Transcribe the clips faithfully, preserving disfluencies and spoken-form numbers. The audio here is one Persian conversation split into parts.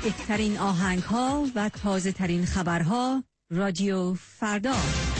بهترین آهنگ ها و تازه ترین خبرها. رادیو فردا.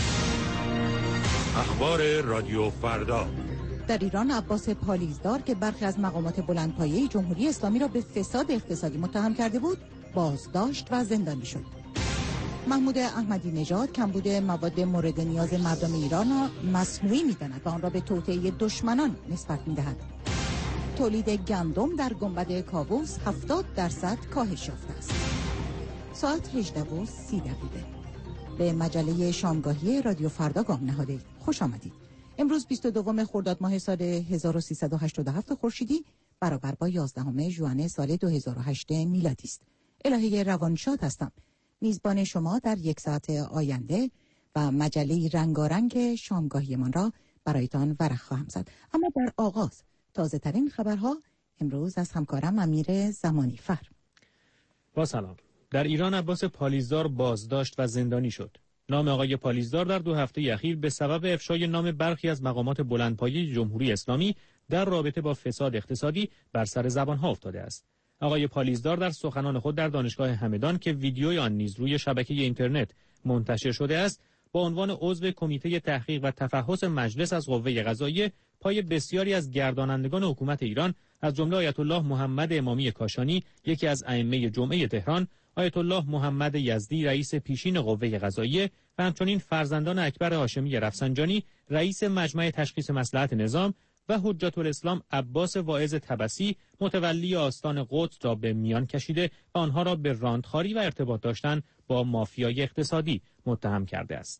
اخبار رادیو فردا. در ایران عباس پالیزدار که برخی از مقامات بلندپایه جمهوری اسلامی را به فساد اقتصادی متهم کرده بود، بازداشت و زندانی شد. محمود احمدی نژاد کمبود مواد مورد نیاز مردم ایران را مصنوعی می‌داند و آن را به توطئه دشمنان نسبت می‌دهد. تولید گندم در گنبد کاووس هفتاد درصد کاهش یافته است. ساعت هجده و سی دقیقه. به مجله شامگاهی رادیو فردا گام نهادید. خوش آمدید. امروز بیست و دوم خرداد ماه سال هزار و سیصد و هشتاد و هفت خورشیدی برابر با یازدهم ژوئن سال دو هزار و هشت میلادی است. الهه روانشاد هستم. میزبان شما در یک ساعت آینده و مجله رنگارنگ شامگاهیمان را برایتان ورق خواهم زد. اما در آغاز تازه ترین خبرها امروز از همکارم امیر زمانی فر. با سلام. در ایران عباس پالیزدار بازداشت و زندانی شد. نام آقای پالیزدار در دو هفته اخیر به سبب افشای نام برخی از مقامات بلندپایه جمهوری اسلامی در رابطه با فساد اقتصادی بر سر زبان‌ها افتاده است. آقای پالیزدار در سخنان خود در دانشگاه همدان که ویدیوی آن نیز روی شبکه اینترنت منتشر شده است، با عنوان عضو کمیته تحقیق و تفحص مجلس از قوه قضاییه پای بسیاری از گردانندگان حکومت ایران از جمله آیت الله محمد امامی کاشانی، یکی از ائمه جمعه تهران، آیت الله محمد یزدی رئیس پیشین قوه قضاییه و همچنین فرزندان اکبر هاشمی رفسنجانی رئیس مجمع تشخیص مصلحت نظام و حجت الاسلام عباس واعظ طبسی متولی آستان قدس را به میان کشیده و آنها را به راندخواری و ارتباط داشتن با مافیای اقتصادی متهم کرده است.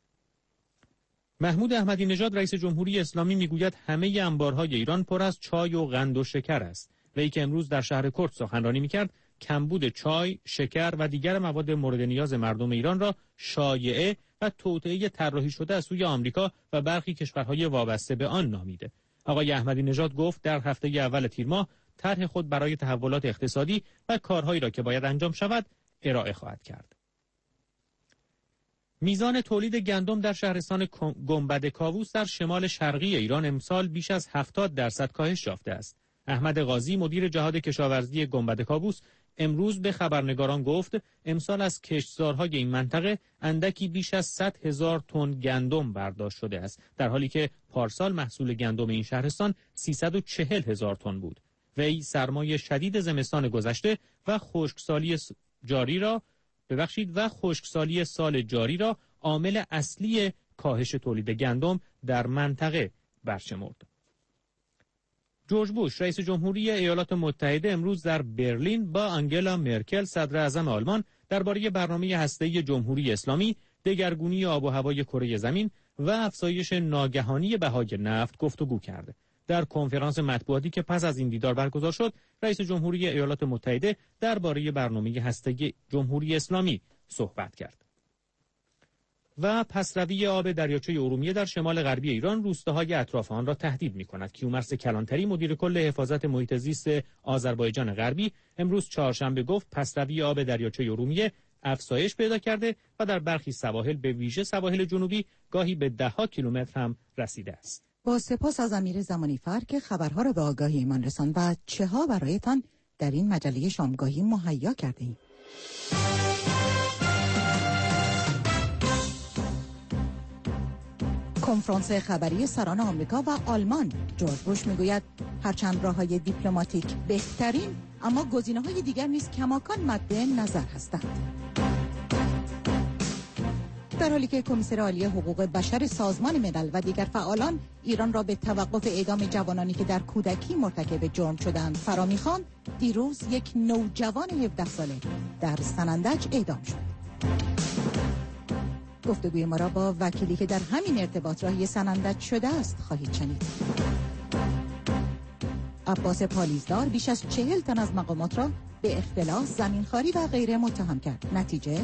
محمود احمدی نژاد رئیس جمهوری اسلامی میگوید همه انبارهای ایران پر از چای و قند و شکر است. وی که امروز در شهر کرد سخنرانی میکرد، کمبود چای، شکر و دیگر مواد مورد نیاز مردم ایران را شایعه و توطئه طراحی شده از سوی آمریکا و برخی کشورهای وابسته به آن نامیده. آقای احمدی نژاد گفت در هفته اول تیر ماه طرح خود برای تحولات اقتصادی و کارهایی را که باید انجام شود ارائه خواهد کرد. میزان تولید گندم در شهرستان گنبد کاووس در شمال شرقی ایران امسال بیش از هفتاد درصد کاهش یافته است. احمد قاضی مدیر جهاد کشاورزی گنبد کاووس امروز به خبرنگاران گفت امسال از کشتزارهای این منطقه اندکی بیش از صد هزار تن گندم برداشت شده است، در حالی که پارسال محصول گندم این شهرستان سیصد و چهل هزار تن بود. وی سرمای شدید زمستان گذشته و خشکسالی جاری را ببخشید و خشکسالی سال جاری را عامل اصلی کاهش تولید گندم در منطقه برشمرد. جورج بوش رئیس جمهوری ایالات متحده امروز در برلین با آنگلا مرکل صدر اعظم آلمان درباره برنامه هسته‌ای جمهوری اسلامی، دگرگونی آب و هوای کره زمین و افزایش ناگهانی بهای نفت گفتگو کرد. در کنفرانس مطبوعاتی که پس از این دیدار برگزار شد، رئیس جمهوری ایالات متحده درباره برنامه هسته‌ای جمهوری اسلامی صحبت کرد. و پسروی آب دریاچه ارومیه در شمال غربی ایران روستاهای اطراف آن را تهدید می‌کند. کیومرث کلانتری مدیر کل حفاظت محیط زیست آذربایجان غربی امروز چهارشنبه گفت پسروی آب دریاچه ارومیه افزایش پیدا کرده و در برخی سواحل به ویژه سواحل جنوبی گاهی به ده‌ها کیلومتر هم رسیده است. با سپاس از امیر زمانی فر که خبرها را به آگاهی ایمان رساند و چه ها برایتان در این مجله شامگاهی مهیا کرده‌ایم. کنفرانس خبری سران آمریکا و آلمان. جورج بوش میگوید هرچند راه‌های دیپلماتیک بهترین، اما گزینه‌های دیگر نیز کماکان مد نظر هستند. در حالی که کمیسر عالی حقوق بشر سازمان ملل و دیگر فعالان ایران را به توقف اعدام جوانانی که در کودکی مرتکب جرم شدند فرا می‌خواند، دیروز یک نوجوان هفده ساله در سنندج اعدام شد. گفتگوی ما را با وکیلی که در همین ارتباط راهی سنندج شده است خواهید شنید. عباس پالیزدار بیش از چهل تن از مقامات را به اختلاس، زمینخواری و غیره متهم کرد. نتیجه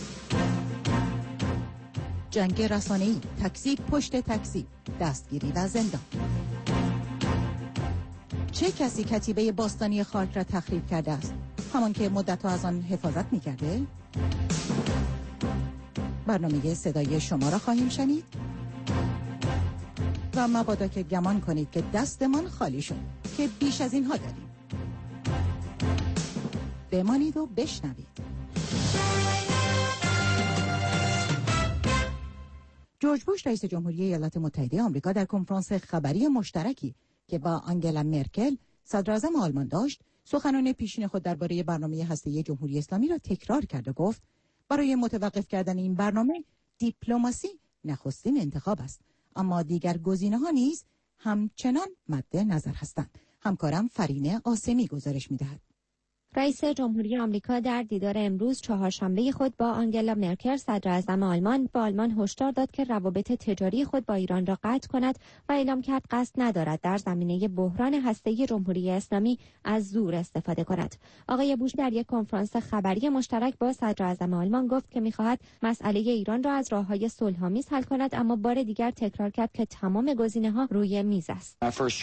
جنگ رسانه‌ای، تاکسی پشت تاکسی، دستگیری و زندان. چه کسی کتیبه باستانی خاک را تخریب کرده است؟ همان که مدت‌ها از آن حفاظت می‌کرده؟ برنامه صدای شما را خواهیم شنید و مبادا که گمان کنید که دستمان خالی شد که بیش از اینها داریم. بمانید و بشنوید. جورج بوش رئیس جمهوری ایالات متحده آمریکا در کنفرانس خبری مشترکی که با آنگلا مرکل صدراعظم آلمان داشت، سخنان پیشین خود درباره برنامه هسته‌ای جمهوری اسلامی را تکرار کرد و گفت برای متوقف کردن این برنامه دیپلماسی نخستین انتخاب است، اما دیگر گزینه‌ها نیز همچنان مد نظر هستند. همکارم فرینه آسمی گزارش می‌دهد. رئیس جمهوری آمریکا در دیدار امروز چهارشنبه خود با آنگلا مرکل صدراعظم آلمان با آلمان هشدار داد که روابط تجاری خود با ایران را قطع کند و اعلام کرد قصد ندارد در زمینه بحران هسته‌ای جمهوری اسلامی از زور استفاده کند. آقای بوش در یک کنفرانس خبری مشترک با صدراعظم آلمان گفت که می‌خواهد مسئله ایران را از راه‌های صلح‌آمیز حل کند، اما بار دیگر تکرار کرد که تمام گزینه‌ها روی میز است.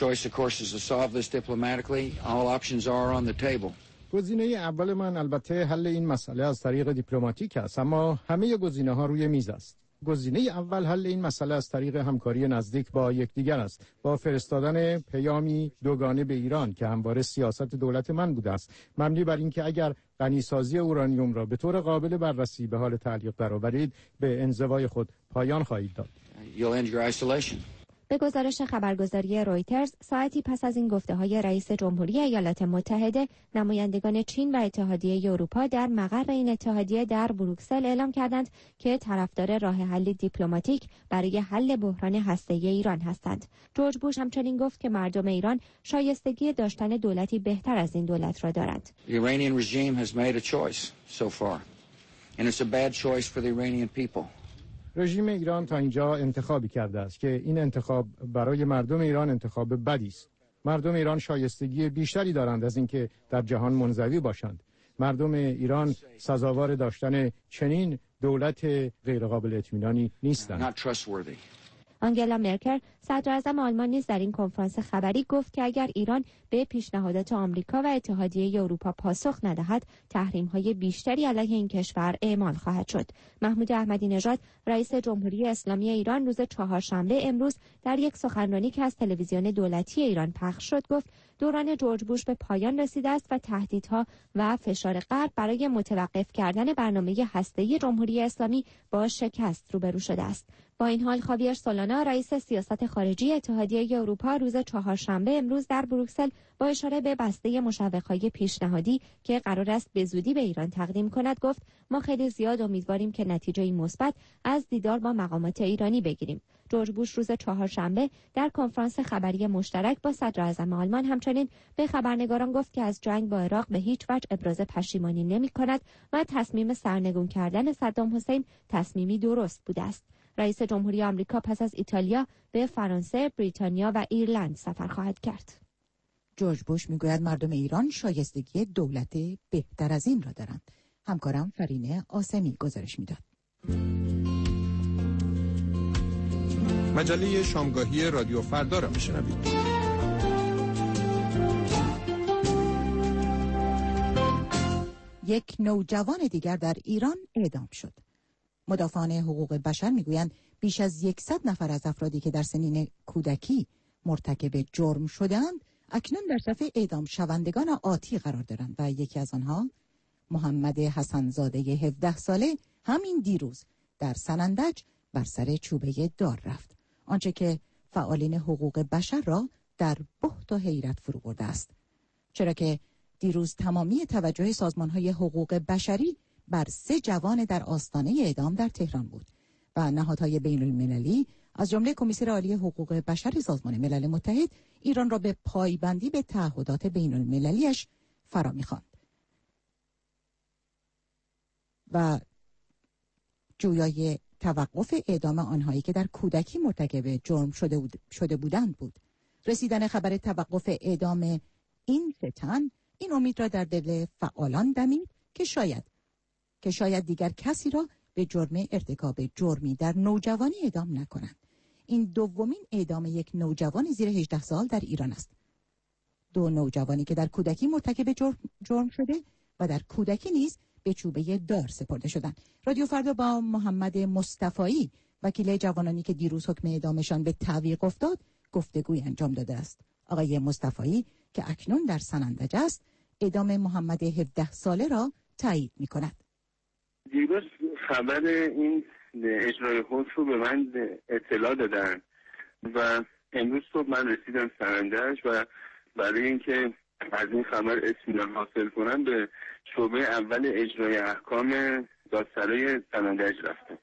گزینه اول من البته حل این مسئله از طریق دیپلماتیک است، اما همه گزینه ها روی میز است. گزینه اول حل این مسئله از طریق همکاری نزدیک با یکدیگر است، با فرستادن پیامی دوگانه به ایران که همواره سیاست دولت من بوده است، مبنی بر اینکه اگر غنیسازی اورانیوم را به طور قابل بررسی به حال تعلیق درآورید، به انزوای خود پایان خواهید داد. به گزارش خبرگزاری رویترز، ساعتی پس از این گفته‌های رئیس جمهوری ایالات متحده، نمایندگان چین و اتحادیه اروپا در مقر این اتحادیه در بروکسل اعلام کردند که طرفدار راه حل دیپلماتیک برای حل بحران هسته‌ای ایران هستند. جورج بوش همچنین گفت که مردم ایران شایستگی داشتن دولتی بهتر از این دولت را دارند. The Iranian regime has made a choice so far, and it's a bad choice for the Iranian people. رژیم ایران تا اینجا انتخابی کرده است که این انتخاب برای مردم ایران انتخاب بدی است. مردم ایران شایستگی بیشتری دارند از اینکه در جهان منزوی باشند. مردم ایران سزاوار داشتن چنین دولت غیرقابل اطمینانی نیستند. آنگلا مرکل صدراعظم آلمان نیز در این کنفرانس خبری گفت که اگر ایران به پیشنهادات آمریکا و اتحادیه اروپا پاسخ ندهد، تحریم‌های بیشتری علیه این کشور اعمال خواهد شد. محمود احمدی نژاد رئیس جمهوری اسلامی ایران روز چهارشنبه امروز در یک سخنرانی که از تلویزیون دولتی ایران پخش شد گفت دوران جورج بوش به پایان رسیده است و تهدیدها و فشار غرب برای متوقف کردن برنامه هسته‌ای جمهوری اسلامی با شکست روبرو شده است. با این حال خاویر سولانا رئیس سیاست خارجی اتحادیه اروپا روز چهارشنبه امروز در بروکسل با اشاره به بسته مشوق‌های پیشنهادی که قرار است به زودی به ایران تقدیم کند گفت ما خیلی زیاد امیدواریم که نتیجه مثبت از دیدار با مقامات ایرانی بگیریم. جورج بوش روز چهارشنبه در کنفرانس خبری مشترک با صدراعظم آلمان همچنین به خبرنگاران گفت که از جنگ با عراق به هیچ وجه ابراز پشیمانی نمی‌کند و تصمیم سرنگون کردن صدام حسین تصمیمی درست بوده است. رئیس جمهوری آمریکا پس از ایتالیا به فرانسه، بریتانیا و ایرلند سفر خواهد کرد. جورج بوش میگوید مردم ایران شایستگی دولت بهتر از این را دارند. همکارم فرینه آسمی گزارش میداد. مجله شامگاهی رادیو فردا را میشنوید. یک نوجوان دیگر در ایران اعدام شد. مدافعان حقوق بشر میگویند بیش از صد نفر از افرادی که در سنین کودکی مرتکب جرم شدند اکنون در صف اعدام شوندگان آتی قرار دارند و یکی از آنها محمد حسن‌زاده هفده ساله همین دیروز در سنندج بر سر چوبه دار رفت، آنچه که فعالین حقوق بشر را در بهت و حیرت فرو برده است، چرا که دیروز تمامی توجه سازمان‌های حقوق بشری بر سه جوان در آستانه اعدام در تهران بود و نهادهای بین المللی از جمله کمیسر عالی حقوق بشر سازمان ملل متحد ایران را به پایبندی به تعهدات بین المللیش فرا می‌خواند و جویای توقف اعدام آنهایی که در کودکی مرتکب جرم شده, بود شده بودند بود. رسیدن خبر توقف اعدام این سه تن این امید را در دل فعالان دمید که شاید که شاید دیگر کسی را به جرم ارتکاب جرمی در نوجوانی اعدام نکنند. این دومین اعدام یک نوجوان زیر هجده سال در ایران است. دو نوجوانی که در کودکی مرتکب جرم, جرم شده و در کودکی نیز به چوبه دار سپرده شدند. رادیو فردا با محمد مصطفایی وکیل جوانانی که دیروز حکم اعدامشان به تعویق افتاد گفتگوی انجام داده است. آقای مصطفایی که اکنون در سنندج است اعدام محمد هفده ساله را تایید می کند. دیروز خبر این اجرای حکم رو به من اطلاع دادن و امروز صبح من رسیدم سرندج و برای اینکه از این خبر اطمینان حاصل کنم به شعبه اول اجرای احکام دادسرای سرندج رفتم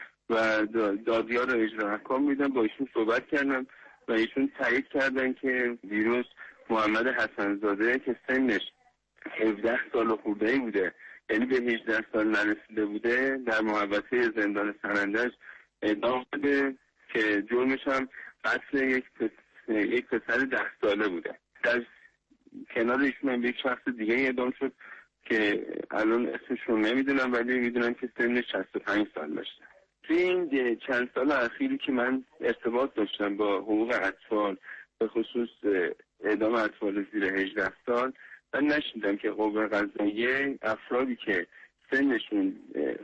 و دادیار اجرای احکام میدم، با ایشون صحبت کردم و ایشون تایید کردن که دیروز محمد حسن‌زاده که سنش هفده سال خورده‌ای بوده، یعنی به هجده سال نرسیده بوده، در محوطه زندان سرندج اعدام شده که جرمش هم قتل یک پس... یک پسر ده ساله بوده. در کنار ایشون هم یک شخص دیگه اعدام شد که الان اسمش رو نمیدونم ولی میدونم که سنش شصت و پنج سال داشته. توی این چند سال اخیری که من ارتباط داشتم با حقوق اطفال، به خصوص اعدام اطفال زیر هجده سال، من نشیدم که قوه قضاییه افرادی که سنشون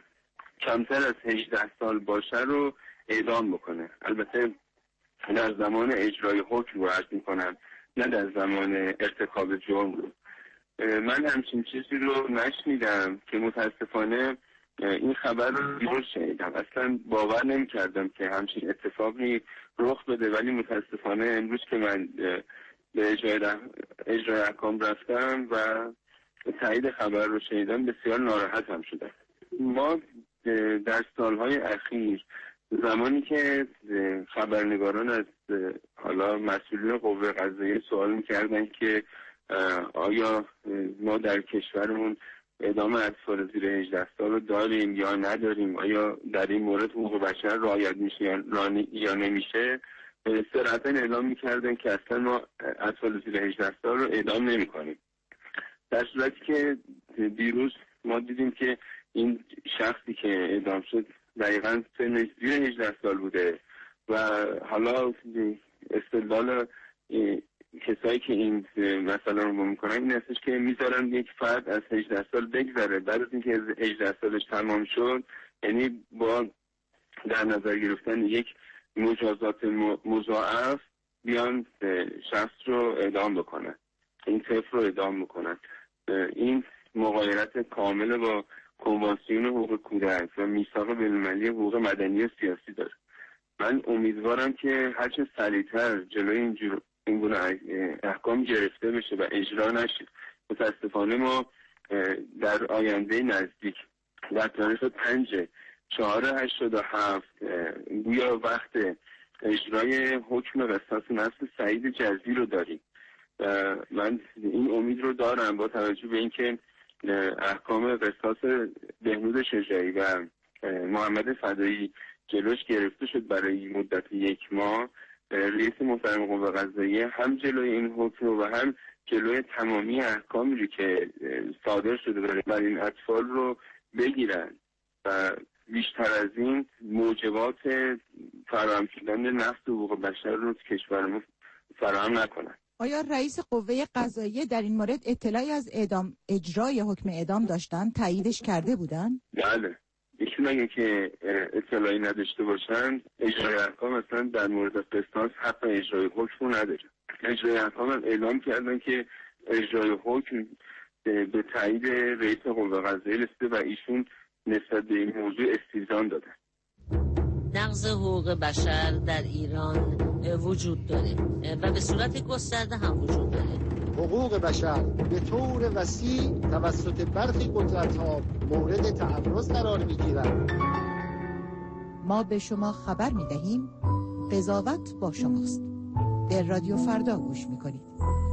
کمتر از هجده سال باشه رو اعدام بکنه. البته در زمان اجرای حکم رو عرض میکنم، نه در زمان ارتکاب جرم رو. من همچین چیزی رو نشنیدم که متاسفانه این خبر رو دیروز شنیدم. اصلا باور نمی کردم که همچین اتفاقی رخ بده، ولی متاسفانه امروز که من به اجرای, اجرای احکام رفتم و تایید خبر رو شنیدم بسیار ناراحت هم شدم. ما در سالهای اخیر زمانی که خبرنگاران از حالا مسئولین قوه قضاییه سوال میکردن که آیا ما در کشورمون اعدام اطفال زیر هجده سال رو داریم یا نداریم، آیا در این مورد حقوق بشر رعایت میشه یا نمیشه، صراحتاً اعلام میکردن که اصلا ما اطفال زیر هجده سال رو اعدام نمیکنیم. در صورتی که دیروز ما دیدیم که این شخصی که اعدام شد دقیقاً سنش زیر هجده سال بوده و حالا استدلال کسایی که این مثلا رو میکنن این هستش که میذارن یک فرد از هجده سال بگذره، بعد از اینکه از هجده سالش تمام شد، یعنی با در نظر گرفتن یک مجازات مضاعف بیان شخص رو اعدام بکنن، این طفل رو اعدام بکنن. این مغایرت کامل با کنوانسیون حقوق کودک و میثاق بین‌المللی حقوق مدنی و سیاسی داره. من امیدوارم که هرچه سریعتر جلوی اینجور این گونه احکام گرفته بشه و اجرا نشه. متاسفانه ما در آینده نزدیک در تاریخ پنج چهار هشتاد و هفت گویا وقت اجرای حکم قصاص نسل سعید جزی رو داریم. من این امید رو دارم با توجه به اینکه احکام قصاص بهنود شجاعی و محمد فدایی جلوش گرفته شد برای مدت یک ماه. رئیس محترم قوه قضاییه هم جلوی این حکم و هم جلوی تمامی احکامی که صادر شده برای این اطفال رو بگیرن و بیشتر از این موجبات فراهم شدن نقض حقوق بشر رو کشورمون فراهم نکنن. آیا رئیس قوه قضاییه در این مورد اطلاعی از اعدام اجرای حکم اعدام داشتن؟ تاییدش کرده بودن؟ بله. ایشون اگه که اطلاعی نداشته باشن اجرای احکام اصلا در مورد قصاص حق اجرای حکم نداره. اجرای احکام هم اعلام کردن که اجرای حکم به تایید رئیس قوه قضاییه رسیده و ایشون نسبت به این موضوع استیضاح دادن. نقض حقوق بشر در ایران وجود داره و به صورت گسترده هم وجود داره. حقوق بشر به طور وسیع توسط برخی قدرت‌ها مورد تعرض قرار می‌گیرد. ما به شما خبر می‌دهیم قضاوت با شماست. در رادیو فردا گوش می‌کنید.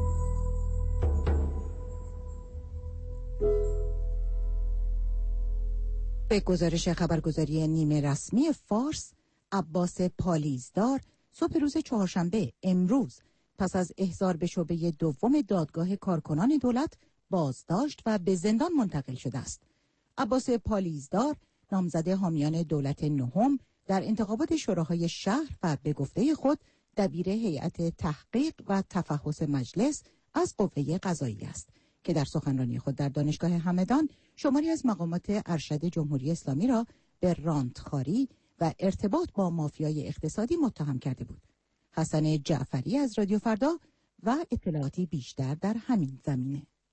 به گزارش خبرگزاری نیمه رسمی فارس، عباس پالیزدار صبح روز چهارشنبه امروز پس از احضار به شعبه دوم دادگاه کارکنان دولت بازداشت و به زندان منتقل شده است. عباس پالیزدار نامزد حامیان دولت نهم در انتخابات شوراهای شهر و به گفته خود دبیر هیئت تحقیق و تفحص مجلس از قوه قضاییه است که در سخنرانی خود در دانشگاه همدان شماری از مقامات ارشد جمهوری اسلامی را به رانتخواری و ارتباط با مافیای اقتصادی متهم کرده بود. حسن جعفری از رادیو فردا و اطلاعاتی بیشتر در همین زمینه.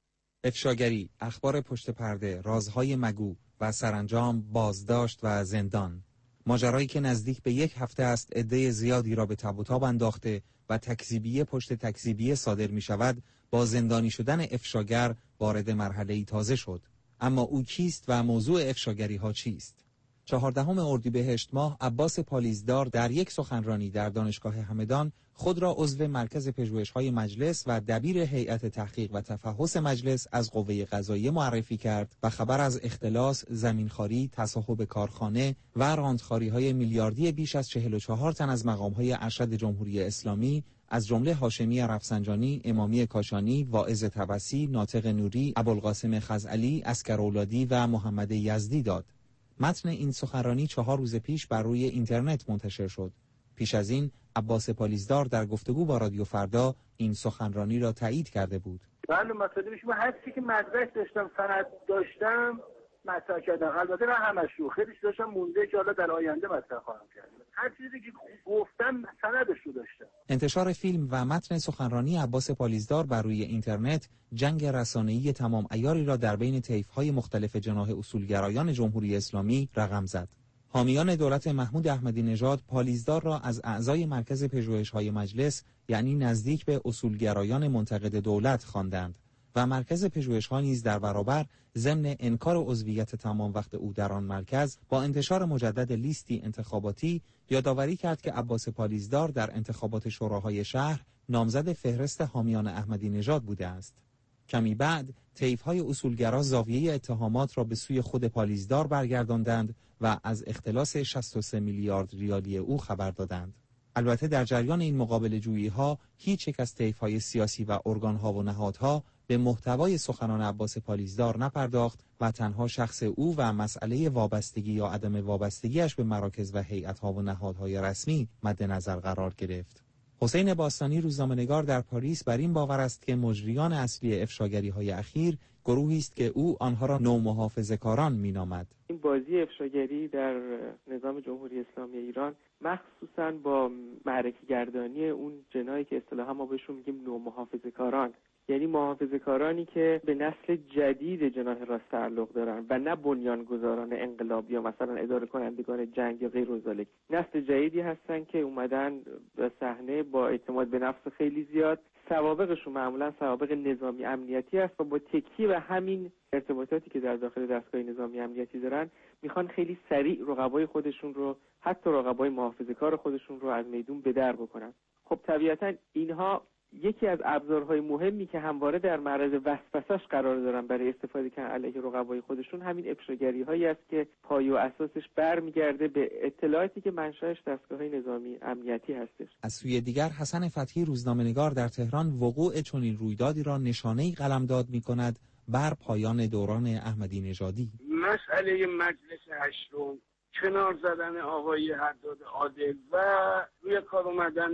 افشاگری، اخبار پشت پرده، رازهای مگو و سرانجام بازداشت و زندان. ماجرایی که نزدیک به یک هفته است عده زیادی را به تاب و تاب انداخته و تکذیبیه پشت تکذیبیه صادر می شود، با زندانی شدن افشاگر وارد مرحله‌ای تازه شد. اما او کیست و موضوع افشاگری ها چیست؟ چهاردهم اردیبهشت ماه عباس پالیزدار در یک سخنرانی در دانشگاه همدان خود را عضو مرکز پژوهش‌های مجلس و دبیر هیئت تحقیق و تفحص مجلس از قوه قضاییه معرفی کرد و خبر از اختلاس، زمینخواری، تصاحب کارخانه و راندخواری‌های میلیاردی بیش از چهل و چهار تن از مقام‌های ارشد جمهوری اسلامی از جمله هاشمی رفسنجانی، امامی کاشانی، واعظ طبسی، ناطق نوری، ابوالقاسم خزعلی، اسکراولادی و محمد یزدی داد. متن این سخنرانی چهار روز پیش بر روی اینترنت منتشر شد. پیش از این عباس پالیزدار در گفتگو با رادیو فردا این سخنرانی را تایید کرده بود. بله، مطالبش من هر چی که مدرک داشتم، سند داشتم مطرح کردم. البته نه همش رو، خیلیش داشتم مونده که حالا در آینده مطرح خواهم کرد. هر چیزی که گفتم سندش رو داشتم. انتشار فیلم و متن سخنرانی عباس پالیزدار بر روی اینترنت جنگ رسانه‌ای تمام عیاری را در بین طیف‌های مختلف جناح اصولگرایان جمهوری اسلامی رقم زد. حامیان دولت محمود احمدی نژاد پالیزدار را از اعضای مرکز پژوهش‌های مجلس، یعنی نزدیک به اصولگرایان منتقد دولت خواندند و مرکز پژوهش‌ها نیز در برابر ضمن انکار عضویت تمام وقت او در آن مرکز با انتشار مجدد لیستی انتخاباتی یادآوری کرد که عباس پالیزدار در انتخابات شوراهای شهر نامزد فهرست حامیان احمدی نژاد بوده است. کمی بعد طیف‌های اصولگرا زاویه اتهامات را به سوی خود پالیزدار برگرداندند و از اختلاس شصت و سه میلیارد ریالی او خبر دادند. البته در جریان این مقابله جویی‌ها هیچ یک از طیف‌های سیاسی و ارگان‌ها و نهادها به محتوای سخنان عباس پالیزدار نپرداخت و تنها شخص او و مسئله وابستگی یا عدم وابستگیش به مراکز و هیئت‌ها و نهادهای رسمی مد نظر قرار گرفت. حسین باستانی روزنامه‌نگار در پاریس بر این باور است که مجریان اصلی افشاگری‌های اخیر گروهی است که او آنها را نومحافظه‌کاران می‌نامد. این بازی افشاگری در نظام جمهوری اسلامی ایران مخصوصاً با معرکه گردانی اون جنایی که اصطلاحاً ما بهشون میگیم نومحافظه‌کاران، یعنی محافظه‌کارانی که به نسل جدید جناح راست تعلق دارن و نه بنیانگذاران انقلاب یا مثلا اداره کنندگان جنگ یا غیر ذالک. نسل جدیدی هستن که اومدن به صحنه با اعتماد به نفس خیلی زیاد. سوابقشون معمولا سوابق نظامی امنیتی است و با تکیه به همین ارتباطاتی که در داخل دستگاه نظامی امنیتی دارن میخوان خیلی سریع رقبای خودشون رو، حتی رقبای محافظه‌کار خودشون رو از میدون به در بکنن. خب طبیعتا اینها یکی از ابزارهای مهمی که همواره در معرض وسوسه‌اش قرار دارن برای استفاده کردن علیه رقبای خودشون همین افشاگری‌هایی است که پایه و اساسش برمیگرده به اطلاعاتی که منشأش دستگاه‌های نظامی امنیتی هستش. از سوی دیگر حسن فتحی روزنامه‌نگار در تهران وقوع چنین رویدادی را نشانه‌ای قلمداد می‌کند بر پایان دوران احمدی نژادی. مسئله مجلس هشتم، کنار زدن آقای حداد عادل و روی کار اومدن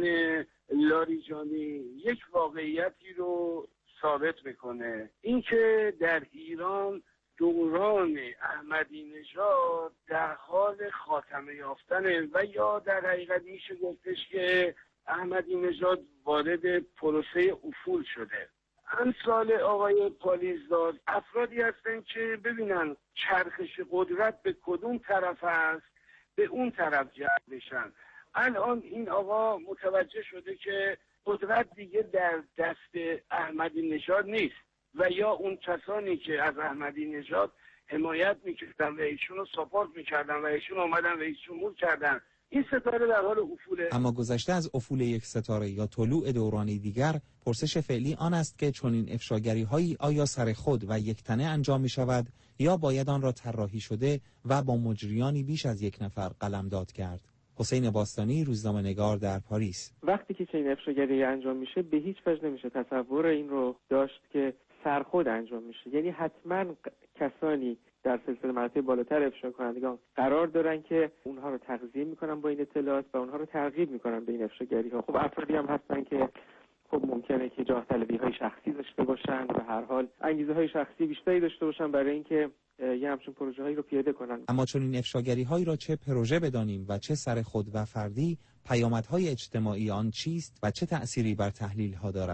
لاریجانی یک واقعیتی رو ثابت میکنه، اینکه در ایران دوران احمدی نژاد در حال خاتمه یافتنه و یا در حقیقت میشه گفتش که احمدی نژاد وارد پروسه افول شده. امثال آقای پالیزدار افرادی هستن که ببینن چرخش قدرت به کدوم طرف است، به اون طرف جلب بشن. الان این آقا متوجه شده که قدرت دیگه در دست احمدی نژاد نیست و یا اون کسانی که از احمدی نژاد حمایت میکردن و ایشون رو ساپورت میکردن و ایشون اومدن و ایشون مول کردن. این ستاره در حال افوله. اما گذشته از افول یک ستاره یا طلوع دورانی دیگر، پرسش فعلی آن است که چنین افشاگری هایی آیا سر خود و یک تنه انجام می شود یا باید آن را طراحی شده و با مجریانی بیش از یک نفر قلمداد کرد. حسین باستانی روزنامه‌نگار در پاریس. وقتی که چنین افشاگری انجام میشه به هیچ وجه نمیشه تصور این رو داشت که سرخود انجام میشه، یعنی حتما کسانی در سلسله مراتب بالاتر افشا کنندگان قرار دارن که اونها رو تغذیه میکنن با این اطلاعات و اونها رو ترغیب میکنن به این افشاگری ها. خب افرادی هم هستن که خب ممکنه که جاه طلبی های شخصی داشته باشن و هر حال انگیزه های شخصی بیشتری داشته باشن برای اینکه یه همچین پروژه هایی رو پیاده کنن. اما چون این افشاگری هایی را چه پروژه بدانیم و چه سر خود و فردی، پیامدهای اجتماعی آن چیست و چه تأثیری بر تحلیل ها دارد؟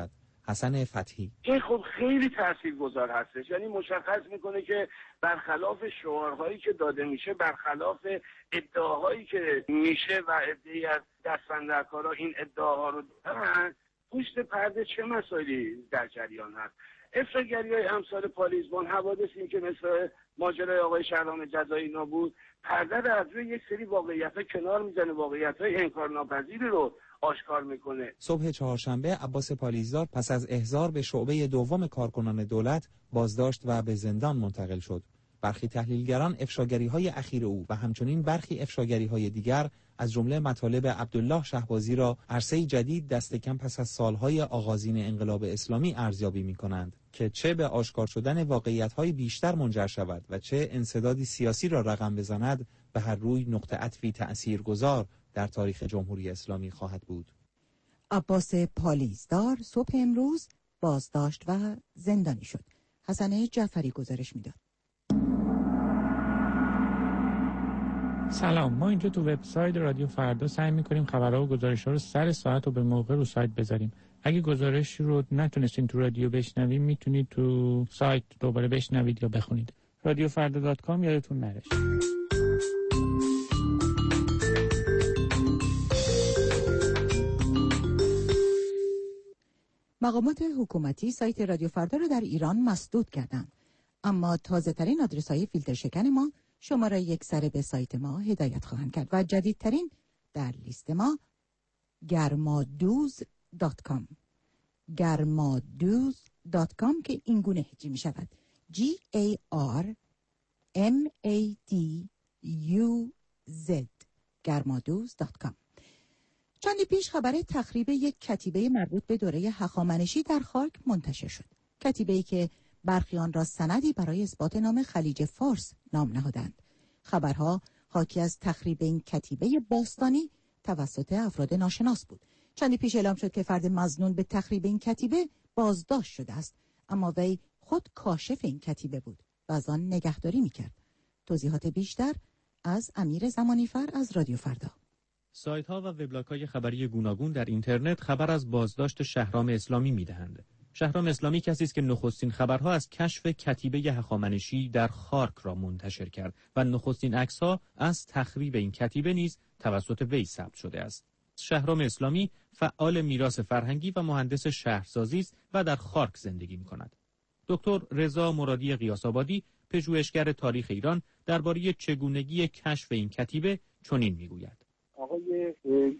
حسن فتحی: این خب خیلی تاثیرگذار هستش، یعنی مشخص میکنه که برخلاف شعارهایی که داده میشه، برخلاف ادعاهایی که میشه و عده‌ای از دست‌اندرکارا این ادعاها رو دارن، پشت پرده چه مسائلی در جریان هست. افشاگری‌های امثال پالیزبان، حوادثی که مثل ماجرای آقای شهرام جزایی نبود، پرده رو از روی یک سری واقعیت‌ها کنار میزنه، واقعیت‌های انکارناپذیری رو آشکار میکنه. صبح چهارشنبه عباس پالیزدار پس از احضار به شعبه دوم کارکنان دولت بازداشت و به زندان منتقل شد. برخی تحلیلگران افشاگری‌های اخیر او و همچنین برخی افشاگری‌های دیگر از جمله مطالب عبدالله شهبازی را عرصه‌ای جدید دست کم پس از سالهای آغازین انقلاب اسلامی ارزیابی می‌کنند که چه به آشکار شدن واقعیت‌های بیشتر منجر شود و چه انسدادی سیاسی را رقم بزند، به هر روی نقطه عطفی تأثیرگذار در تاریخ جمهوری اسلامی خواهد بود. عباس پالیزدار صبح امروز بازداشت و زندانی شد. حسن جعفری گزارش میداد. سلام، ما اینجا تو وبسایت رادیو فردا سعی می‌کنیم خبرها و گزارش‌ها رو سر ساعت رو به موقع رو سایت بذاریم. اگه گزارش رو نتونستین تو رادیو بشنوید، میتونید تو سایت دوباره بشنوید یا بخونید. رادیو فردا دات کام یادتون نره. مقامات حکومتی سایت رادیو فردا رو در ایران مسدود کردند، اما تازه‌ترین آدرس‌های فیلتر شکن ما شما را یک سره به سایت ما هدایت خواهند کرد و جدیدترین در لیست ما گرمادوز دات کام گرمادوز دات کام که این گونه هجی می شود: G A R M A D U Z گرمادوز دات کام. چندی پیش خبر تخریب یک کتیبه مربوط به دوره هخامنشی در خاک منتشر شد. کتیبه‌ای که برخی آن را سندی برای اثبات نام خلیج فارس نام نهادند. خبرها حاکی از تخریب این کتیبه باستانی توسط افراد ناشناس بود. چندی پیش اعلام شد که فرد مظنون به تخریب این کتیبه بازداشت شده است، اما وی خود کاشف این کتیبه بود و از آن نگهداری می‌کرد. توضیحات بیشتر از امیر زمانیفر از رادیو فردا. سایت‌ها و وبلاگ‌های خبری گوناگون در اینترنت خبر از بازداشت شهرام اسلامی می‌دهند. شهرام اسلامی کسی است که نخستین خبرها از کشف کتیبه هخامنشی در خارک را منتشر کرد و نخستین عکس‌ها از تخریب این کتیبه نیز توسط وی ثبت شده است. شهرام اسلامی فعال میراث فرهنگی و مهندس شهرسازی است و در خارک زندگی می‌کند. دکتر رضا مرادی قیاس‌آبادی، پژوهشگر تاریخ ایران، درباره چگونگی کشف این کتیبه چنین می‌گوید: آقای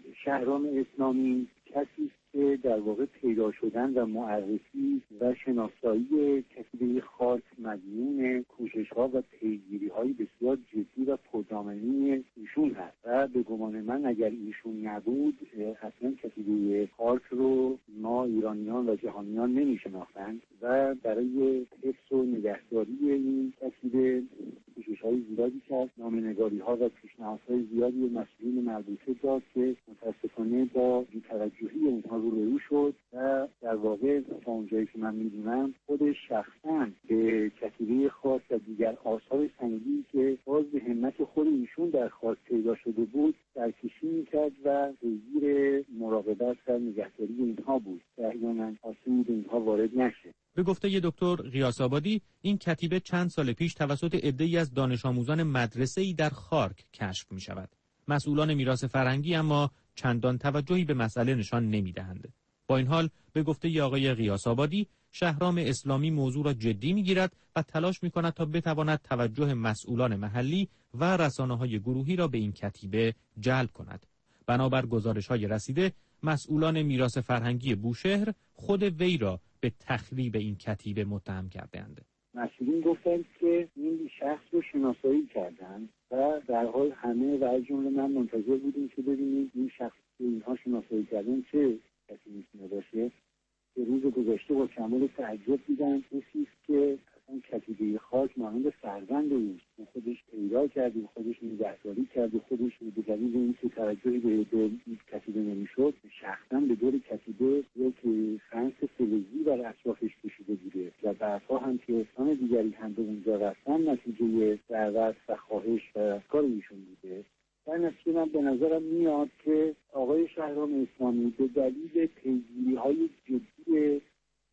شهرام اسلامی کسی که در واقع پیدا شدن و معرفی و شناسایی کتیبه خارک مدیون کوشش‌ها و پیگیری‌های بسیار جدی و پردامنی ایشون هست و به گمان من اگر ایشون نبود اصلا کتیبه خارک رو ما ایرانیان و جهانیان نمی‌شناختند و برای حفظ و نگهداری این کتیبه کوشش‌های زیادی کرد، نامه‌نگاری‌ها و پیشنهادهای زیادی به مسئولین مربوطه داد که متأسفانه با بی‌توجهی اونها روبرو شد و در واقع تا اونجایی که من می‌دونم خودش شخصاً به کتیبه خارک و دیگر آثار سنگی که باز به همت خود ایشون در خارک پیدا شده بود سرکشی می‌کرد و زیر مراقبت و نگهداری اینها بود که احیاناً آسیبی به اینها وارد نشه. به گفته دکتر قیاس‌آبادی، این کتیبه چند سال پیش توسط عده‌ای از دانش آموزان مدرسه‌ای در خارک کشف می‌شود. مسئولان میراث فرهنگی اما چندان توجهی به مسئله نشان نمی‌دهند. با این حال به گفته آقای قیاس‌آبادی، شهرام اسلامی موضوع را جدی می‌گیرد و تلاش می‌کند تا بتواند توجه مسئولان محلی و رسانه‌های گروهی را به این کتیبه جلب کند. بنابر گزارش‌های رسیده، مسئولان میراث فرهنگی بوشهر خود وی را به تخریب این کتیبه متهم کردند. مسئولین گفتند که این شخص رو شناسایی کردند و در حال همه و از جمله من منتظر بودیم که ببینیم این شخص که اینها شناسایی کردن چه کسی میتونه باشه. به روز گذشته با کمال تعجب دیدم کسی است که اصلا کتیبه خارک مانند فرزند اوست. خودش پیدا کرد و خودش نگهداری کرد و خودش به دلیل اینکه توجهی به کتیبه نمیشد شخصا به دور کتیبه یک خنث فلزی بر اطرافش کشیده بوده و بعدها هم که انسان دیگری هم به اونجا رفتن نتیجه دعوت و خواهش و کار ایشون بوده. در نتیجه من به نظرم میاد که آقای شهرام اسلامی به دلیل پیگیری‌های جدی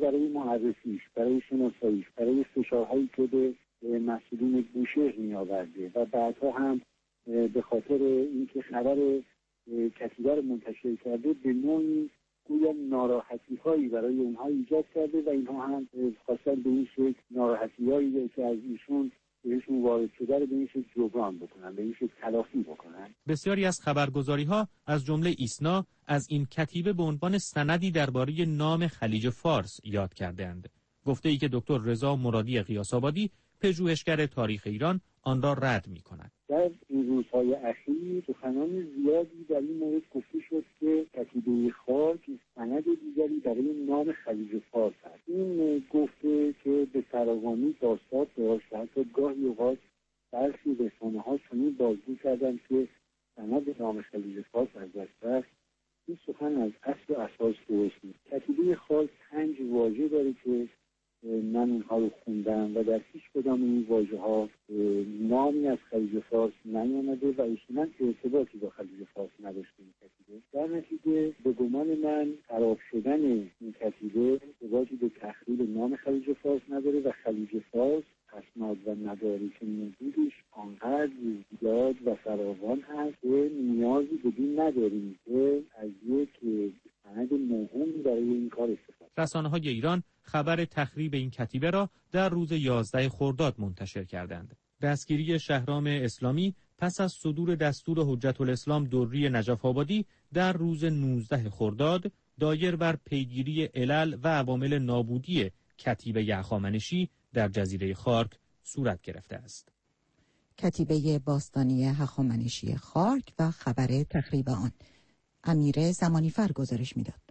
برای معرفیش، برای شناساییش، برای فشارهایی که به مسئولین بوشهر می‌آورده و بعدها هم به خاطر اینکه خبر کتیبه رو منتشر کرده به نوعی گویا ناراحتی‌هایی برای اونها ایجاد کرده و اینها هم خواستن به این شکل ناراحتی‌هایی که از ایشون بهشون وارد شده رو به این شکل جبران بکنن، به این شکل تلافی بکنن. بسیاری از خبرگزاری‌ها از جمله ایسنا از این کتیبه به عنوان سندی درباره نام خلیج فارس یاد کرده‌اند. گفته ای که دکتر رضا مرادی قیاس‌آبادی، پژوهشگر تاریخ ایران، آن را رد می‌کند. در این روزهای اخیر سخنان زیادی در این مورد گفته شد که کتیبه خاک سند دیگری برای نام خلیج فارس است. این گفته که به فراوانی داستان داشت، حتی گاهی اوقات برخی رسانه‌ها چنین بازگو کردند که سند نام خلیج فارس از دست رفت. این سخن از اصل و اساس درست نیست. کتیبه خاک پنج واژه داره که من اونها رو خوندم و در هیچ کدام این واژه ها نامی از خلیج فارس نیامده و اصولاً ارتباطی با خلیج فارس نداشته این کتیبه. در نتیجه به گمان من خراب شدن این کتیبه ارتباطی به تخریب نام خلیج فارس نداره و خلیج فارس اسناد و مدارک موجودش آنقدر زیاد و فراوان هست که نیازی بدین نداریم که از یک سند مهمی برای این کار استفاده. رسانه‌های ایران خبر تخریب این کتیبه را در روز یازده خرداد منتشر کردند. دستگیری شهرام اسلامی پس از صدور دستور حجت الاسلام دری نجف آبادی در روز نوزده خرداد دایر بر پیگیری علل و عوامل نابودی کتیبه هخامنشی در جزیره خارک صورت گرفته است. کتیبه باستانی هخامنشی خارک و خبر تخریب آن. امیر زمانیفر گزارش میداد.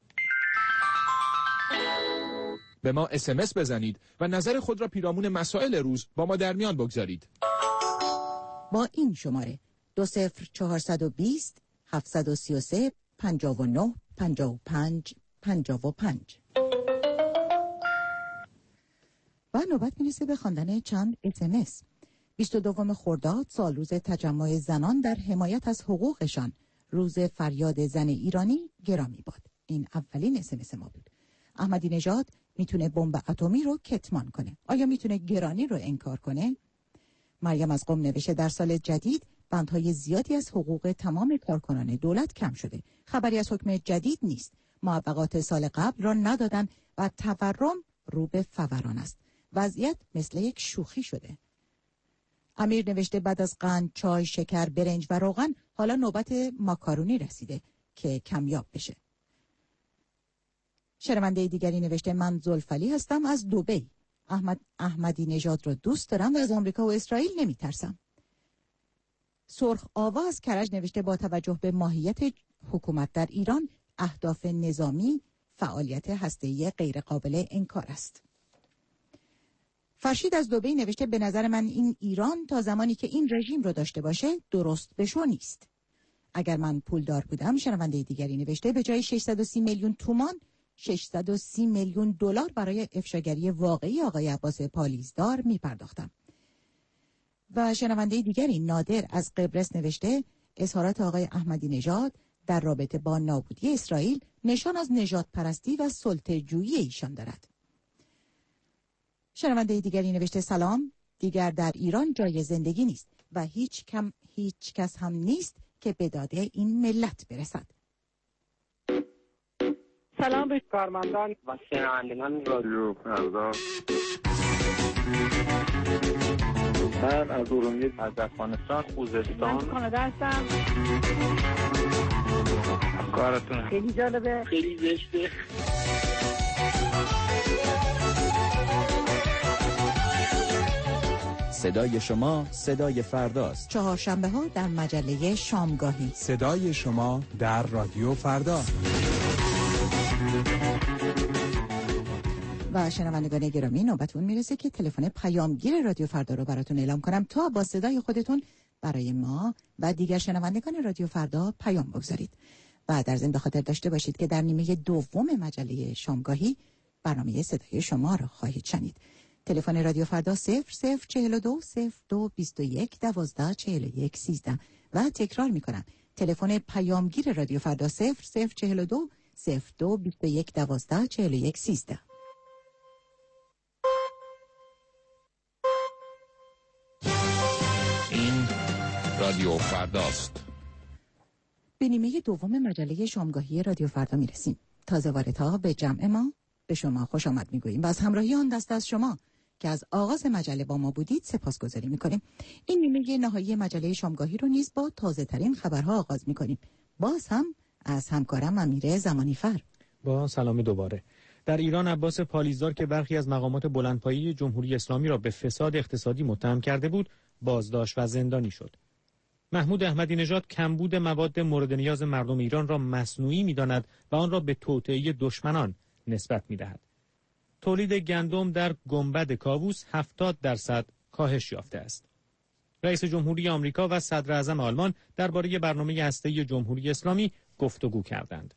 به ما اس ام اس بزنید و نظر خود را پیرامون مسائل روز با ما در میان بگذارید. با این شماره دو صفر چهارصد و بیست هفتصد و سی و سه پنجاه و نه پنجاه و پنج پنجاه و پنج. و نوبت میرسه به خواندن چند اس ام اس. بیست و دوم خرداد سال روز تجمع زنان در حمایت از حقوقشان، روز فریاد زن ایرانی گرامی باد. این اولین اس ام اس ما بود. احمدی نژاد میتونه بمب اتمی رو کتمان کنه. آیا میتونه گرانی رو انکار کنه؟ مریم از قم نوشته در سال جدید بندهای زیادی از حقوق تمام کارکنان دولت کم شده. خبری از حکم جدید نیست. موافقات سال قبل را ندادن و تورم رو به فوران است. وضعیت مثل یک شوخی شده. امیر نوشته بعد از قند، چای، شکر، برنج و روغن حالا نوبت ماکارونی رسیده که کمیاب بشه. شنونده دیگری نوشته من زلفلی هستم از دبی. احمد احمدی نژاد رو دوست دارم و از آمریکا و اسرائیل نمیترسم. سرخ آوا از کرج نوشته با توجه به ماهیت حکومت در ایران، اهداف نظامی فعالیت هسته‌ای غیر قابل انکار است. فرشید از دبی نوشته به نظر من این ایران تا زمانی که این رژیم رو داشته باشه درست بشو نیست. اگر من پولدار بودم، شنونده دیگری نوشته به جای ششصد و سی میلیون تومان ششصد و سی میلیون دلار برای افشاگری واقعی آقای عباس پالیزدار می پرداختم. و شنونده دیگری نادر از قبرس نوشته اظهارات آقای احمدی نژاد در رابطه با نابودی اسرائیل نشان از نژاد پرستی و سلطه‌جویی ایشان دارد. شنونده دیگری نوشته سلام، دیگر در ایران جای زندگی نیست و هیچ کم هیچ کس هم نیست که به داده این ملت برسد. سلام به کارمندان و شنوندگان رادیو فردا. من از ارومیه، از افغانستان، خوزستان، من کانادا هستم. کارتون خیلی جالبه، خیلی زشته. صدای شما صدای فرداست. چهارشنبه ها در مجله شامگاهی. صدای شما در رادیو فردا. و شنوندگان گرامی نوبتون میرسه که تلفن پیامگیر رادیو فردا رو براتون اعلام کنم تا با صدای خودتون برای ما و دیگر شنوندگان رادیو فردا پیام بگذارید. و در ضمن به خاطر داشته باشید که در نیمه دوم مجله شامگاهی برنامه صدای شما رو خواهید شنید. تلفن رادیو فردا صفر صفر چهل و دو صفر دو بیست و یک دوازده چهل و یک سیزده و تکرار میکنم تلفن پیامگیر رادیو فردا صفر صفر چهل و دو صفر دو بیست و یک دوازده چهل و یک سیزده. رادیو فرداست. به نیمه دوم مجله شامگاهی رادیو فردا میرسیم. تازه واردها به جمع ما به شما خوش آمد میگوییم و از همراهی آن دست از شما که از آغاز مجله با ما بودید سپاسگزاری میکنیم. این نیمه نهایی مجله شامگاهی رو نیز با تازه ترین خبرها آغاز میکنیم. باز هم از همکارم امیر زمانی فر. با سلامی دوباره. در ایران عباس پالیزدار که برخی از مقامات بلندپایه جمهوری اسلامی را به فساد اقتصادی متهم کرده بود، بازداشت و زندانی شد. محمود احمدی نژاد کمبود مواد مورد نیاز مردم ایران را مصنوعی می‌داند و آن را به توطئه دشمنان نسبت می‌دهد. تولید گندم در گنبد کاووس هفتاد درصد کاهش یافته است. رئیس جمهوری آمریکا و صدر اعظم آلمان درباره برنامه هسته‌ای جمهوری اسلامی گفتگو کردند.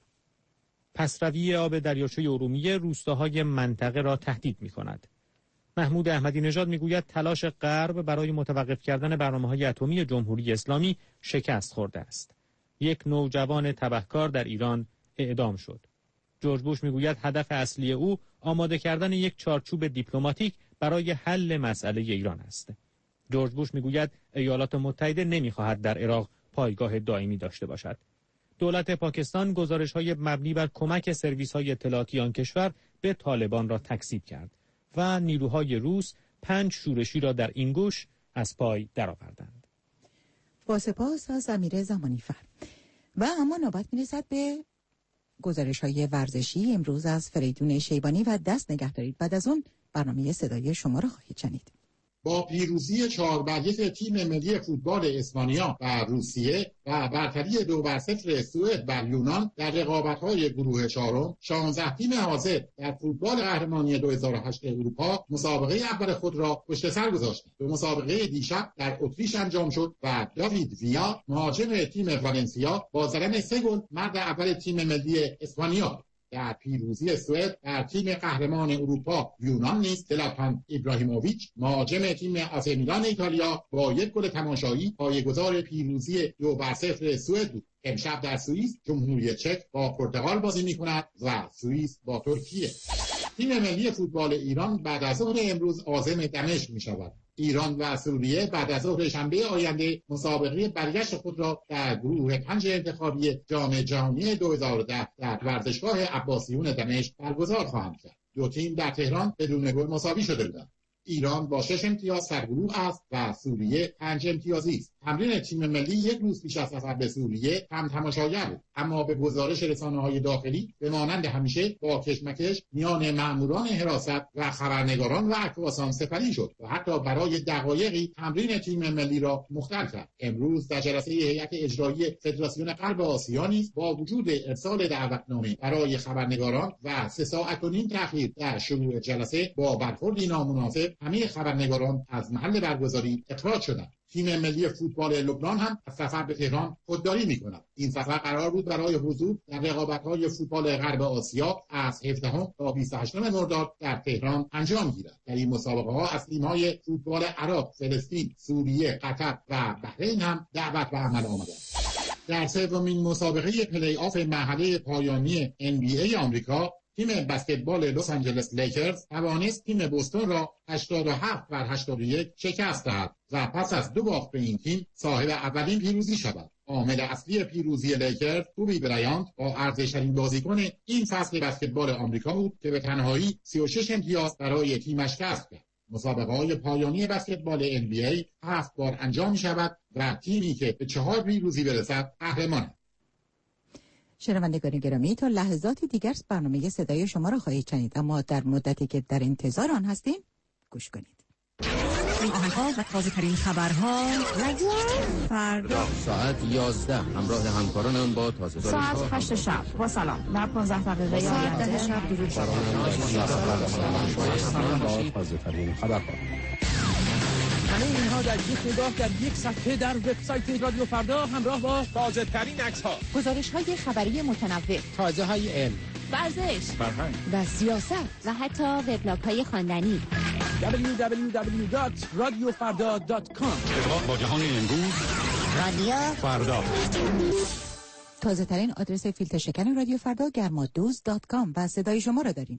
پسروی آب دریاچه ارومیه روستاهای منطقه را تهدید می‌کند. محمود احمدی نژاد میگوید تلاش غرب برای متوقف کردن برنامه‌های اتمی جمهوری اسلامی شکست خورده است. یک نوجوان تبهکار در ایران اعدام شد. جورج بوش میگوید هدف اصلی او آماده کردن یک چارچوب دیپلماتیک برای حل مسئله ایران است. جورج بوش میگوید ایالات متحده نمیخواهد در عراق پایگاه دائمی داشته باشد. دولت پاکستان گزارش‌های مبنی بر کمک سرویس‌های اطلاعاتی آن کشور به طالبان را تکذیب کرد و نیروهای روس پنج شورشی را در این گوش از پای درآوردند. با سپاس از امیر زمانی فر. و اما نوبت می‌رسد به گزارش‌های ورزشی امروز از فریدون شیبانی و دست نگه دارید. بعد از اون برنامه صدای شما را خواهید شنید. با پیروزی چهار بر یک تیم ملی فوتبال اسپانیا و روسیه و برتری دو بر صفر سوئد بر یونان در رقابت‌های گروه چهارم، شانزده تیم حاضر در فوتبال قهرمانی دو هزار و هشت اروپا مسابقه اول خود را پشت سر گذاشتند. به مسابقه دیشب در اتریش انجام شد و داوید ویا مهاجم تیم والنسیا با زدن سه گل مرد اول تیم ملی اسپانیا. در پیروزی سوئد در تیم قهرمان اروپا یونان نیز زلاتان ابراهیموویچ مهاجم تیم آسی میلان ایتالیا با یک گل تماشایی پایه‌گذار پیروزی دو بر صفر سوئد بود. امشب در سوئیس جمهوری چک با پرتغال بازی می‌کند و سوئیس با ترکیه. تیم ملی فوتبال ایران بعد از ظهر امروز عازم دمشق می‌شود. ایران و سوریه بعد از ظهر شنبه آینده مسابقه برگشت خود را در گروه پنج انتخابی جام جهانی دو هزار و ده در ورزشگاه عباسیون دمشق برگزار خواهند کرد. دو تیم در تهران بدون گل مساوی شده بودند. ایران با شش امتیاز سرگروه است و سوریه پنج امتیازی است. تمرین تیم ملی یک روز پیش از سفر به سوریه هم تماشاگر بود، اما به گزارش رسانه‌های داخلی به مانند همیشه با کشمکش میان مأموران حراست و خبرنگاران و عکاسان سپری شد و حتی برای دقایقی تمرین تیم ملی را مختل کرد. امروز در جلسه هیئت اجرایی فدراسیون غرب آسیا نیز با وجود ارسال دعوتنامه برای خبرنگاران و سه ساعت و نیم تأخیر در شروع جلسه با برخوردی نامناسب همه خبرنگاران از محل برگزاری اخراج شدند. تیم ملی فوتبال لبنان هم از سفر به تهران خودداری می‌کند. این سفر قرار بود برای حضور در رقابت‌های فوتبال غرب آسیا از هفدهم تا بیست و هشتم مرداد در تهران انجام گیرد. در این مسابقه‌ها از تیم‌های فوتبال عراق، فلسطین، سوریه، قطر و بحرین هم دعوت به عمل آمدند. در سومین مسابقه پلی آف مرحله پایانی ان بی ای آمریکا، تیم بسکتبال لس آنجلس لیکرز توانست تیم بوستون را هشتاد و هفت بر هشتاد و یک شکست دهد و پس از دو باخت به این تیم صاحب اولین پیروزی شود. عامل اصلی پیروزی لیکرز کوبی برایانت با ارزش‌ترین بازیکن این فصل بسکتبال آمریکا بود که به تنهایی سی و شش امتیاز برای تیمش کسب کرد. مسابقه‌های پایانی بسکتبال ان بی ای هفت بار انجام می‌شود و تیمی که به چهار پیروزی برسد قهرمان است. شنوندگان گرامی، تا لحظاتی دیگر برنامه صدای شما را خواهید شنید، اما در مدتی که در انتظار آن هستیم گوش کنید. این آهنگ‌ها و تازه‌ترین خبرها رادیو فردا ساعت یازده همراه همکارانم با تازه ساعت هشت شب با سلام در پانزده دقیقه ساعت ده شب درود با تازه‌ترین خبرها. همه اینها در یک نگاه در یک صفحه در وبسایت رادیو فردا همراه با تازه ترین عکس‌ها، گزارش‌های خبری متنوع، تازه‌های علم، ورزش، فرهنگ و سیاست و حتی وبلاگ‌های خواندنی. دبلیو دبلیو دبلیو دات رادیو فردا دات کام. با جهان امروز رادیو فردا. تازه ترین آدرس فیلتر شکن رادیو فردا گرمادوز دات کام و صدای شما را داریم.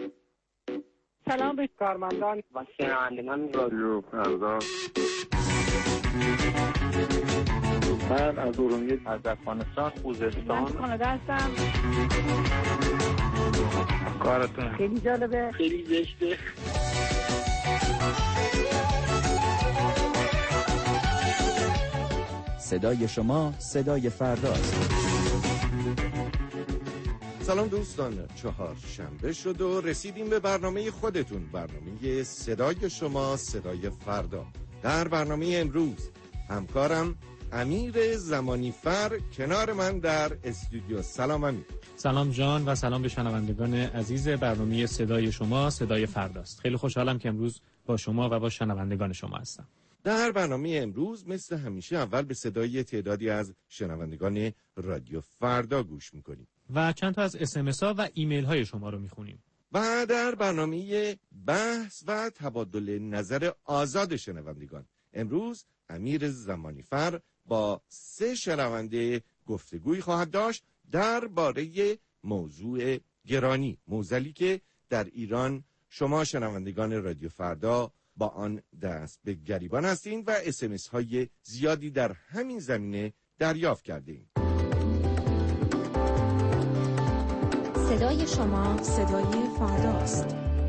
سلام به کارمندان و شنوندگان رادیو فردا. من از ارومیه، از افغانستان، خوزستان. من کانادا هستم. کارتون خیلی جالبه. خیلی زشته. صدای شما صدای فرداست. سلام دوستان، چهار شنبه شد و رسیدیم به برنامه خودتون، برنامه صدای شما صدای فردا. در برنامه امروز همکارم امیر زمانیفر کنار من در استودیو. سلام امیر. سلام جان و سلام به شنوندگان عزیز برنامه صدای شما صدای فرداست. خیلی خوشحالم که امروز با شما و با شنوندگان شما هستم. در برنامه امروز مثل همیشه اول به صدای تعدادی از شنوندگان رادیو فردا گوش میکنیم و چند تا از اس ام اس ها و ایمیل های شما رو میخونیم. و در برنامه بحث و تبادل نظر آزاد شنوندگان امروز امیر زمانیفر با سه شنونده گفتگوی خواهد داشت درباره موضوع گرانی، موزلی که در ایران شما شنوندگان رادیو فردا با آن دست به گریبان هستین و اس ام اس های زیادی در همین زمینه دریافت کردین. صدای شما صدای فرداست.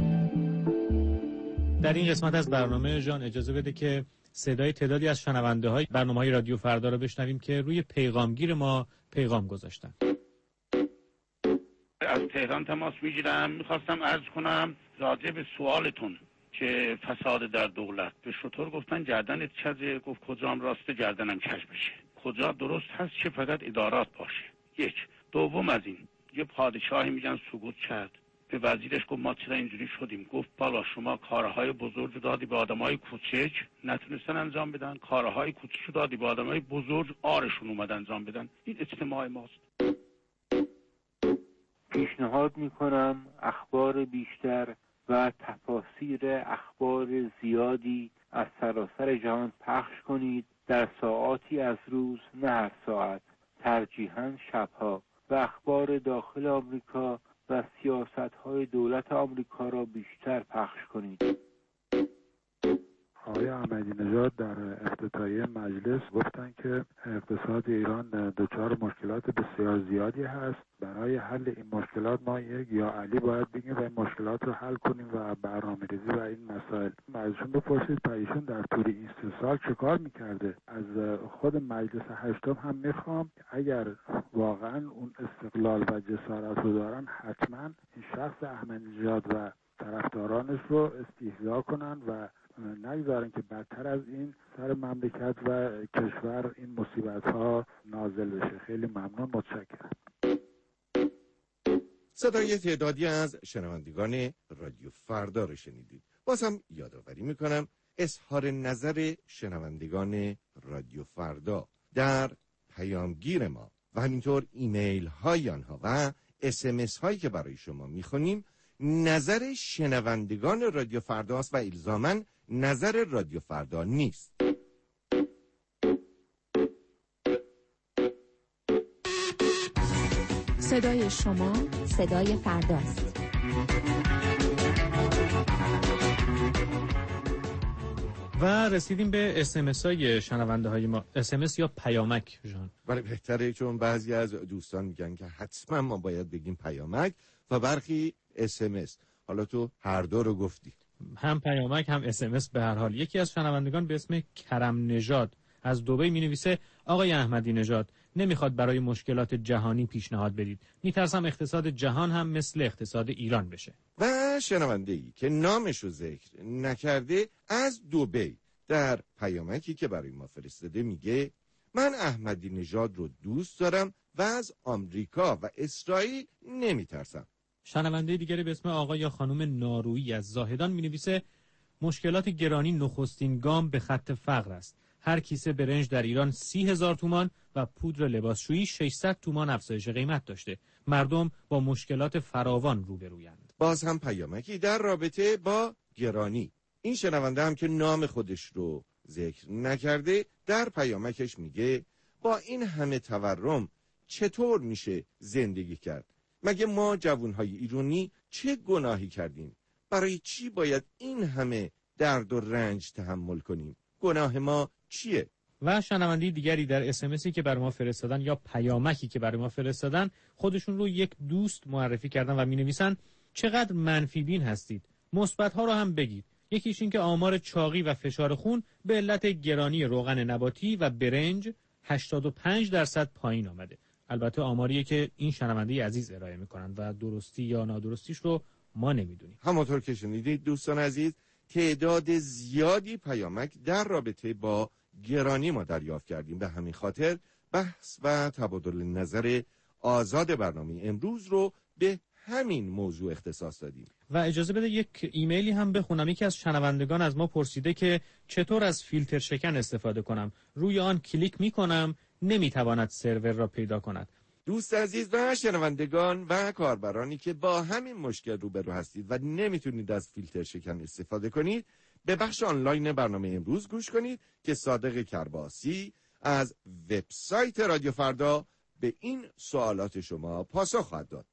در این قسمت از برنامه جان اجازه بده که صدای تعدادی از شنونده های برنامه های رادیو فردا رو بشنویم که روی پیغامگیر ما پیغام گذاشتن. از تهران تماس میگیرم، میخواستم عرض کنم راجع به سوالتون که فساد در دولت. به شطور گفتن گردنت کجه، گفت کجام راسته گردنم کج بشه. کجا درست هست که فقط ادارات باشه. یک. دوم از این، یه پادشاهی میگن سقوط کرد، به وزیرش گفت ما چرا اینجوری شدیم؟ گفت بالا شما کارهای بزرگ دادی به آدمای کوچک نتونستن انجام بدن، کارهای کوچیک دادی به آدمای بزرگ آرشون اومد انجام بدن. این اجتماع ماست. پیشنهاد میکنم اخبار بیشتر و تفاسیر اخبار زیادی از سراسر جهان پخش کنید در ساعاتی از روز، نه هر ساعت، ترجیحاً شبها، و اخبار داخل آمریکا و سیاست‌های دولت آمریکا را بیشتر پخش کنید. آقای احمدی نژاد در افتتاحیه مجلس گفتن که اقتصاد ایران دچار مشکلات بسیار زیادی هست. برای حل این مشکلات ما یک یا علی باید بگیم و این مشکلات رو حل کنیم و برنامه‌ریزی و این مسائل. ازشون بپرسید ایشون در طول این سه سال چه کار میکرده. از خود مجلس هشتم هم میخوام اگر واقعا اون استقلال و جسارت رو دارن حتما این شخص احمدی نژاد و طرفدارانش رو استحضاء کنن و نگذارن که بدتر از این سر مملکت و کشور این مصیبت ها نازل بشه. خیلی ممنون، متشکرم. صدای تعدادی از شنوندگان رادیو فردا رو شنیدید. بازم یادآوری میکنم اظهار نظر شنوندگان رادیو فردا در پیامگیر ما و همینطور ایمیل های آنها و اس ام اس هایی که برای شما میخونیم نظر شنوندگان رادیو فرداست و الزاماً نظر رادیو فردا نیست. صدای شما صدای فرداست. و رسیدیم به اس ام اس های شنونده های ما. اس ام اس یا پیامک جان؟ ولی بهتره، چون بعضی از دوستان میگن که حتما ما باید بگیم پیامک و برخی اس ام اس. حالا تو هر دو رو گفتی، هم پیامک هم اس ام اس. به هر حال یکی از شنوندگان به اسم کرم نژاد از دبی می نویسه آقای احمدی نژاد نمیخواد برای مشکلات جهانی پیشنهاد بدید. میترسم اقتصاد جهان هم مثل اقتصاد ایران بشه. و شنونده‌ای که نامش رو ذکر نکرده از دبی در پیامکی که برای ما فرستاده میگه من احمدی نژاد رو دوست دارم و از آمریکا و اسرائیل نمیترسم. شنونده دیگری به اسم آقای یا خانم نارویی از زاهدان می نویسه مشکلات گرانی نخستین گام به خط فقر است. هر کیسه برنج در ایران سی هزار تومان و پودر لباسشویی ششصد تومان افزایش قیمت داشته. مردم با مشکلات فراوان روبرویند. باز هم پیامکی در رابطه با گرانی. این شنونده هم که نام خودش رو ذکر نکرده در پیامکش میگه با این همه تورم چطور میشه زندگی کرد؟ مگه ما جوانهای ایرانی چه گناهی کردیم؟ برای چی باید این همه درد و رنج تحمل کنیم؟ گناه ما چیه؟ و شنونده دیگری در اس ام اسی که برای ما فرستادن یا پیامکی که برای ما فرستادن خودشون رو یک دوست معرفی کردن و می‌نویسن چقدر منفی بین هستید. مثبت‌ها رو هم بگید. یکیش این که آمار چاقی و فشار خون به علت گرانی روغن نباتی و برنج هشتاد و پنج درصد پایین آمده. البته آماریه که این شنونده عزیز ارائه می‌کنند و درستی یا نادرستیش رو ما نمی‌دونیم. همونطور که شنیدید دوستان عزیز، تعداد زیادی پیامک در رابطه با گرانی ما دریافت کردیم. به همین خاطر بحث و تبادل نظر آزاد برنامه امروز رو به همین موضوع اختصاص دادیم. و اجازه بده یک ایمیلی هم بخونم. یکی از شنوندگان از ما پرسیده که چطور از فیلتر شکن استفاده کنم. روی آن کلیک میکنم نمیتواند سرور را پیدا کند. دوست عزیز و شنوندگان و کاربرانی که با همین مشکل روبرو هستید و نمیتونید از فیلتر شکن استفاده کنید، به بخش آنلاین برنامه امروز گوش کنید که صادق کرباسی از وبسایت رادیو فردا به این سوالات شما پاسخ خواهد داد.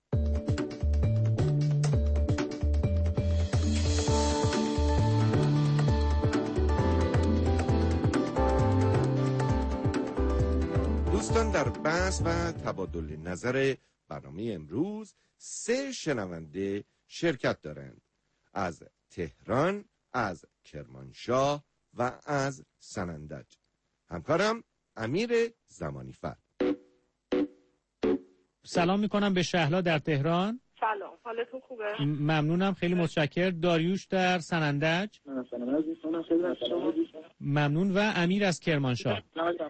دوستان، در بحث و تبادل نظر برنامه امروز سه شنونده شرکت دارند. از تهران، از کرمانشاه و از سنندج. همکارم امیر زمانی فر. سلام میکنم به شهلا در تهران. سلام، حالتون خوبه؟ ممنونم، خیلی متشکر. داریوش در سنندج. ممنون. و امیر از کرمانشاه.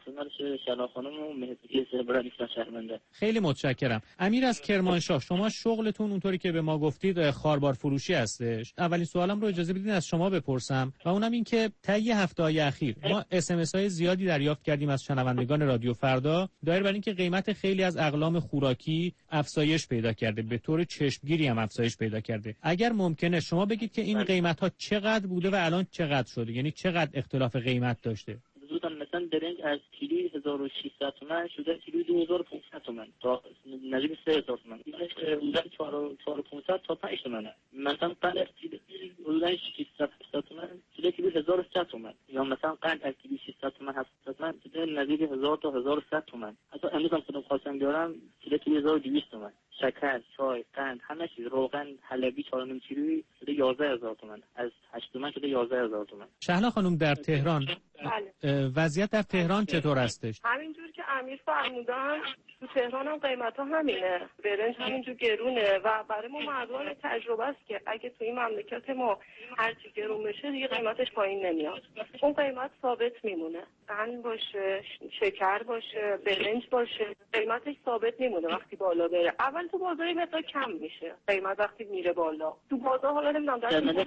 خیلی متشکرم. امیر از کرمانشاه، شما شغلتون اونطوری که به ما گفتید خاربار فروشی هستش. اولین سوالم رو اجازه بدید از شما بپرسم و اونم این که طی هفته‌های اخیر ما اس ام اس های زیادی دریافت کردیم از شنوندگان رادیو فردا دایر بر این که قیمت خیلی از اقلام خوراکی افزایش پیدا کرده، به طور چشمگیری هم افزایش پیدا کرده. اگر ممکنه شما بگید که این قیمت ها چقدر بوده و الان چقدر شده، یعنی چقدر اختلاف قیمت داشته؟ حدودا مثلا برنج از کیلوی هزار و ششصد تومان شده کیلوی دو هزار و پانصد تومان تا نزدیک سه هزار تومان. حدودا چهار و پانصد تا پنج تومان. مثلا قند از کیلوی حدودا ششصد هفتاد تومان شده کیلوی هزار و صد تومان. یا مثلا قند از کیلوی ششصد تومان هفتاد تومان شده نزدیک هزار تا هزار و صد تومان. حتی امروز هم خودم خواستم بیارم شده کیلوی هزار و دویست تومان. شکر، چای، قند، همه چیز، روغن حلبی چهار و نیم کیلویی شده یازده هزار تومان. از هشت تومان شده یازده هزار تومان. شهلا خانم در تهران بله. وضعیت در تهران چطور هستش؟ همینجور که امیر فرمودن تو تهران هم قیمت ها همینه. برنج همینجور گرونه و برای ما مردمان تجربه است که اگه تو این مملکت ما هرچی گرون بشه دیگه قیمتش پایین نمیاد. اون قیمت ثابت میمونه. قند باشه، شکر باشه، برنج باشه، قیمتش ثابت میمونه وقتی بالا بره. اول تو بازار مقدار کم میشه قیمت وقتی میره بالا. تو بازار حالا نمیدونم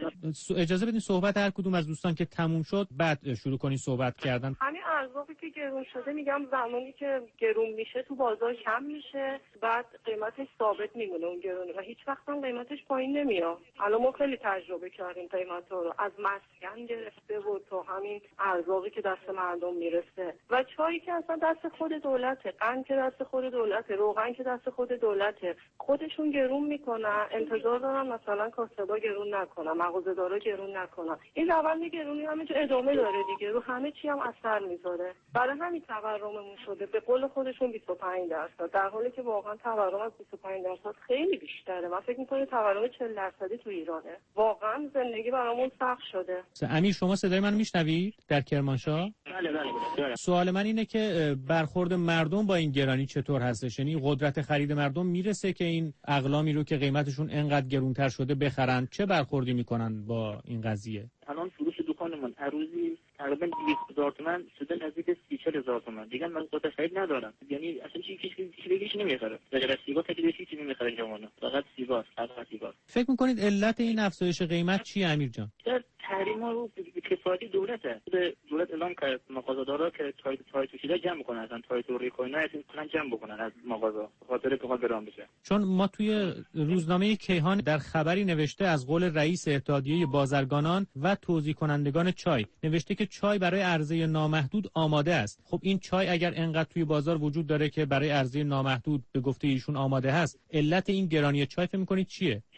در اجازه بدین صحبت هر کدوم از دوستان که تموم شد بعد شروع کنین صحبت کردن. همین ارزاقی که گرون شده میگم زمانی که گرون میشه تو بازار کم میشه، بعد قیمتش ثابت میمونه اون گرونه و هیچ وقت هم قیمتش پایین نمیاد. الان ما خیلی تجربه کردیم قیمت رو از مسکن گرفته و تو همین ارزاقی که دست مردم میرسه و چایی که اصلا دست خود دولته، قند که دست خود دولته، روغن که دست خود دولته. خودشون گرون میکنن، انتظار دارن مثلا کاسبا گرون نکنن، مغازه‌دارا گرون نکنن. این روند گرونی همینجا ادامه داره دیگه، رو همه چی هم اثر میذاره. برای همین تورممون شده به قول خودشون بیست و پنج درصد، در حالی که واقعا تورم از بیست و پنج درصد خیلی بیشتره. من فکر می‌کنم تورم چهل درصدی تو ایرانه. واقعا زندگی برامون سخت شده. امیر شما صدای من میشنوید در کرمانشاه؟ بله بله. سوال من اینه که برخورد مردم با این گرانی چطور هستش؟ یعنی قدرت خرید مردم میرسه که این اقلامی رو که قیمتشون انقدر گرونتر شده بخرن؟ چه برخوردی میکنن با این قضیه؟ الان فروش دکانمون هر روزی تقریبا دویست هزار تومان شده نزدیک سی چهل هزار تومان. دیگه من قدرت خرید ندارم، یعنی اصلا چیزی که چیزی نمیخره. غیر از سیگار تکی چیزی نمیخره جوونا، فقط سیگار، فقط سیگار. فکر میکنید علت این افزایش قیمت چیه امیر جان؟ در تحریما رو به کفایت دولته. دولت اعلام کرد مغازه‌دارا که تایت تایت شده جمع کنن، اصلا تایت و ریکوینا کنن جمع بکنن از مغازه، خاطر که حال برام بشه. چون ما توی روزنامه کیهان در خبری نوشته از قول رئیس اتحادیه بازرگانان و توزیع کنندگان چای نوشته که چای برای عرضه نامحدود آماده است. خب این چای اگر انقدر توی بازار وجود داره که برای عرضه نامحدود به گفته ایشون آماده هست، علت این گرانی چای فکر می‌کنید چیه؟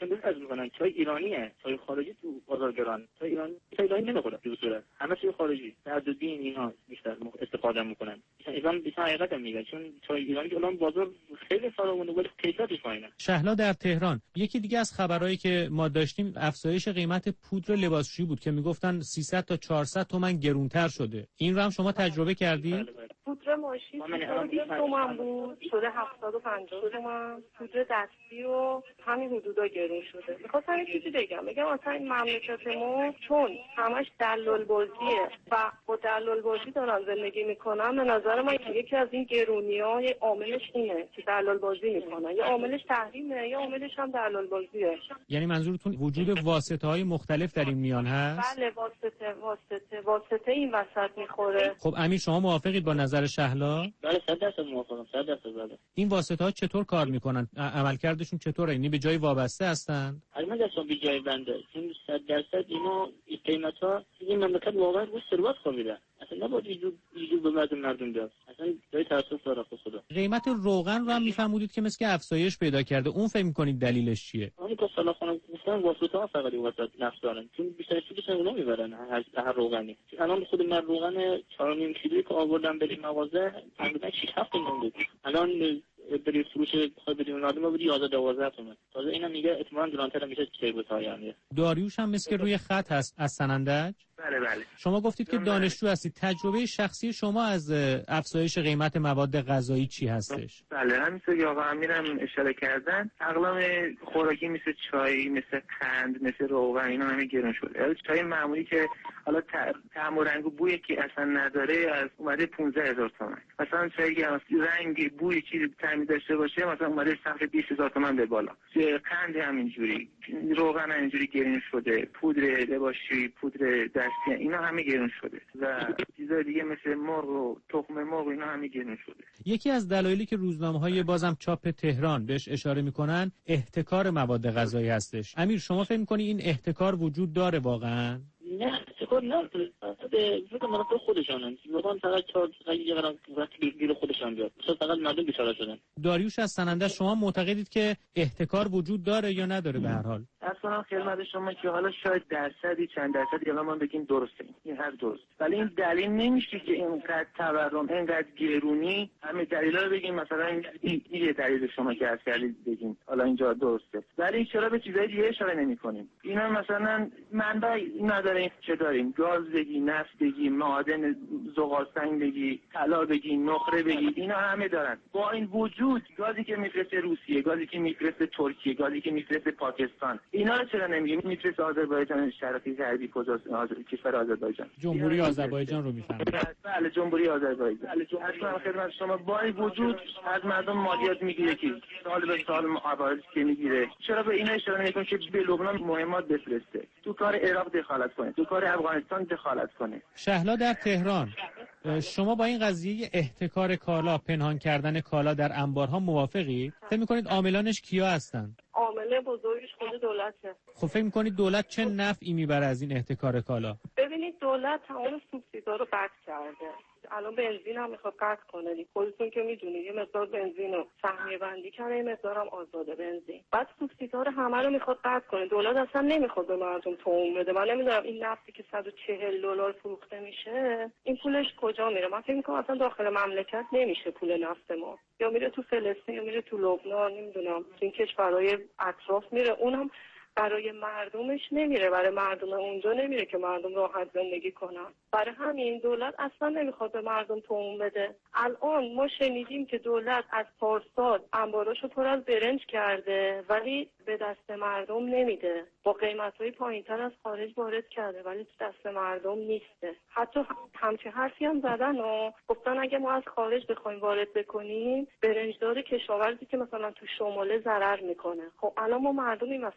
چون از میکنن چای ایرانیه، چای خارجی تو بازار گران، چای ایرانی چای ایرانی نمیخوره تو صورت، همه چای خارجی از دین اینا بیشتر استفاده میکنن. ایران بیشتر حقیقت میگه، چون چای ایرانی که الان بازار خیلی سالمون ولی کیفیتش پایینه. شهلا در تهران، یکی دیگه از خبرایی که ما داشتیم افزایش قیمت پودر لباسشویی بود که میگفتن سیصد تا چهارصد تومان گرونتر شده. این رو هم شما تجربه کردید؟ پودر ماشین بیست تومن بود شده هفتاد و پنجاه تومن، پودر دستی و همین حدودا گرون شده. میخواستم یه چیزی بگم بگم اصلا این مملکت ما چون همش دلال بازیه و با دلال بازی دارن زندگی میکنن، به نظر من یکی از این گرونی‌های عاملش اینه که دلال بازی میکنن، یا عاملش تحریمه یا عاملش هم دلال بازیه. یعنی منظورتون وجود واسطه‌های مختلف در این میان هست؟ بله واسطه واسطه واسطه این وسط میخوره. خب امیر شما موافقید با نظر شهلا؟ بله صد درصد موافقم، صد درصد. بله. این واسطه‌ها چطور کار میکنن؟ عملکردشون چطوره؟ یعنی به جای وابسته هستن؟ الان دستم به جای بنده. چون صد درصد اینا قیمتا این مملکت واقعا رو ثروت خوابیده. اصلا نباید اینجور اینجور به مردم مردم بیاد. اصلا جای تاسف داره خدا. قیمت روغن رو هم میفهمودید که مثل افزایش پیدا کرده. اون فکر می‌کنید دلیلش چیه؟ اون که سال خانم گفتن واسطه‌ها فقط واسط نفس دارن. چون بیشتر سودش اونا میبرن هر هر روغنی. الان خود من روغن چهار و نیم کیلویی که آوردم بریم مغازه تقریبا شش هفت میلیون بود. الان بری فروش بخوای بدیم نادم بود یازده دوازده تومن. تازه اینا میگه احتمالاً گرانتر میشه چه بود های. داریوش هم مثل روی خط هست از سنندج. بله بله. شما گفتید که دانشجو هستید. تجربه شخصی شما از افزایش قیمت مواد غذایی چی هستش؟ بله همینطور که آقا امیرم اشاره کردن، اقلام خوراکی مثل چای، مثل قند، مثل روغن اینا همه گرون شده. چای معمولی که حالا طعم و رنگ و بویی که اصلا نداره از اومده پانزده هزار تومان. مثلا چایی که رنگ بوی چیزی طعمی داشته باشه مثلا اومده سقف بیست هزار تومان به بالا. قند همینجوری، روغن همینجوری گرون شده، پودر لباسشویی، پودر دستی اینا همه گرون شده و چیزای دیگه مثل مرغ و تخم مرغ اینا همه گرون شده. یکی از دلایلی که روزنامه‌های بازم چاپ تهران بهش اشاره میکنن احتکار مواد غذایی هستش. امیر شما فکر میکنی این احتکار وجود داره واقعا؟ نه چطور نه به فکر منافع خودشانن واقعا فقط چهار یه قرار وقتی گیر خودشان بیاد فقط مردم بیچاره شدن. داریوش از سننده شما معتقدید که احتکار وجود داره یا نداره؟ به هر حال اصلا خدمت شما که حالا شاید درصدی چند درصدی الان ما بگیم درسته این هر درست، ولی این دلیل نمیشه که اینقدر تورم اینقدر گرونی همه دلیلا رو بگیم مثلا این یه دلیل شما که از کردید بگیم حالا اینجا درسته، ولی چرا به چیزای دیگه اشاره نمی‌کنیم؟ اینا مثلا منبع نداره چه داریم؟ گاز بگی، نفت بگی، معادن زغالسنگ بگی، طلا بگی، نقره بگی، اینا همه دارن. با این وجود گازی که میفرسته روسیه، گازی که میفرسته ترکیه، گازی که میفرسته پاکستان، اینا رو چرا نمیگیم؟ میفرسته آذربایجان شرقی غربی کجاست؟ کشور آذربایجان، جمهوری آذربایجان رو میفهمید. بله جمهوری آذربایجان. اصلا خدمت شما با این وجود از مردم مالیات میگیره که سال به سال معاوضه که میگیره، چرا به اینا اشاره نمیکنه که به لبنان مهمات بفرسته، تو کار عراق دخالت کنه، تو کار افغانستان دخالت کنه؟ شهلا در تهران، شما با این قضیه احتکار کالا، پنهان کردن کالا در انبارها موافقید؟ فکر می‌کنید عاملانش کیا هستن؟ عامل بزرگش خود دولته. خب فکر می‌کنید دولت چه نفعی میبره از این احتکار کالا؟ ببینید دولت تمام سوبسیدها رو قطع کرده. الان بنزین هم میخواد قطع کنه. خودتون که میدونید یه مقدار بنزین رو سهمیه بندی کرده، یه مقدار هم آزاده بنزین. بعد سوبسیدها رو همه رو میخواد قطع کنه. دولت اصلا نمیخواد به مردم توم بده. من نمیدونم این نفتی که صد و چهل دلار فروخته میشه این پولش کجا میره؟ من فکر میکنم اصلا داخل مملکت نمیشه پول نفت ما. یا میره تو فلسطین یا میره تو لبنان، نمیدونم این کشورهای اطراف میره، اونم برای مردمش نمیره، برای مردم اونجا نمیره که مردم راحت زندگی کنن. برای همین دولت اصلا نمیخواد به مردم توم بده. الان ما شنیدیم که دولت از پارسال انباراشو پر از برنج کرده ولی به دست مردم نمیده. با قیمت‌های پایین‌تر از خارج وارد کرده ولی تو دست مردم نیسته. حتی همچه حرفی هم زدن و گفتن اگه ما از خارج بخوایم وارد بکنیم برنجدار کشاورزی که مثلا تو شماله ضرر میکنه. خب الان ما مردم این وسط باید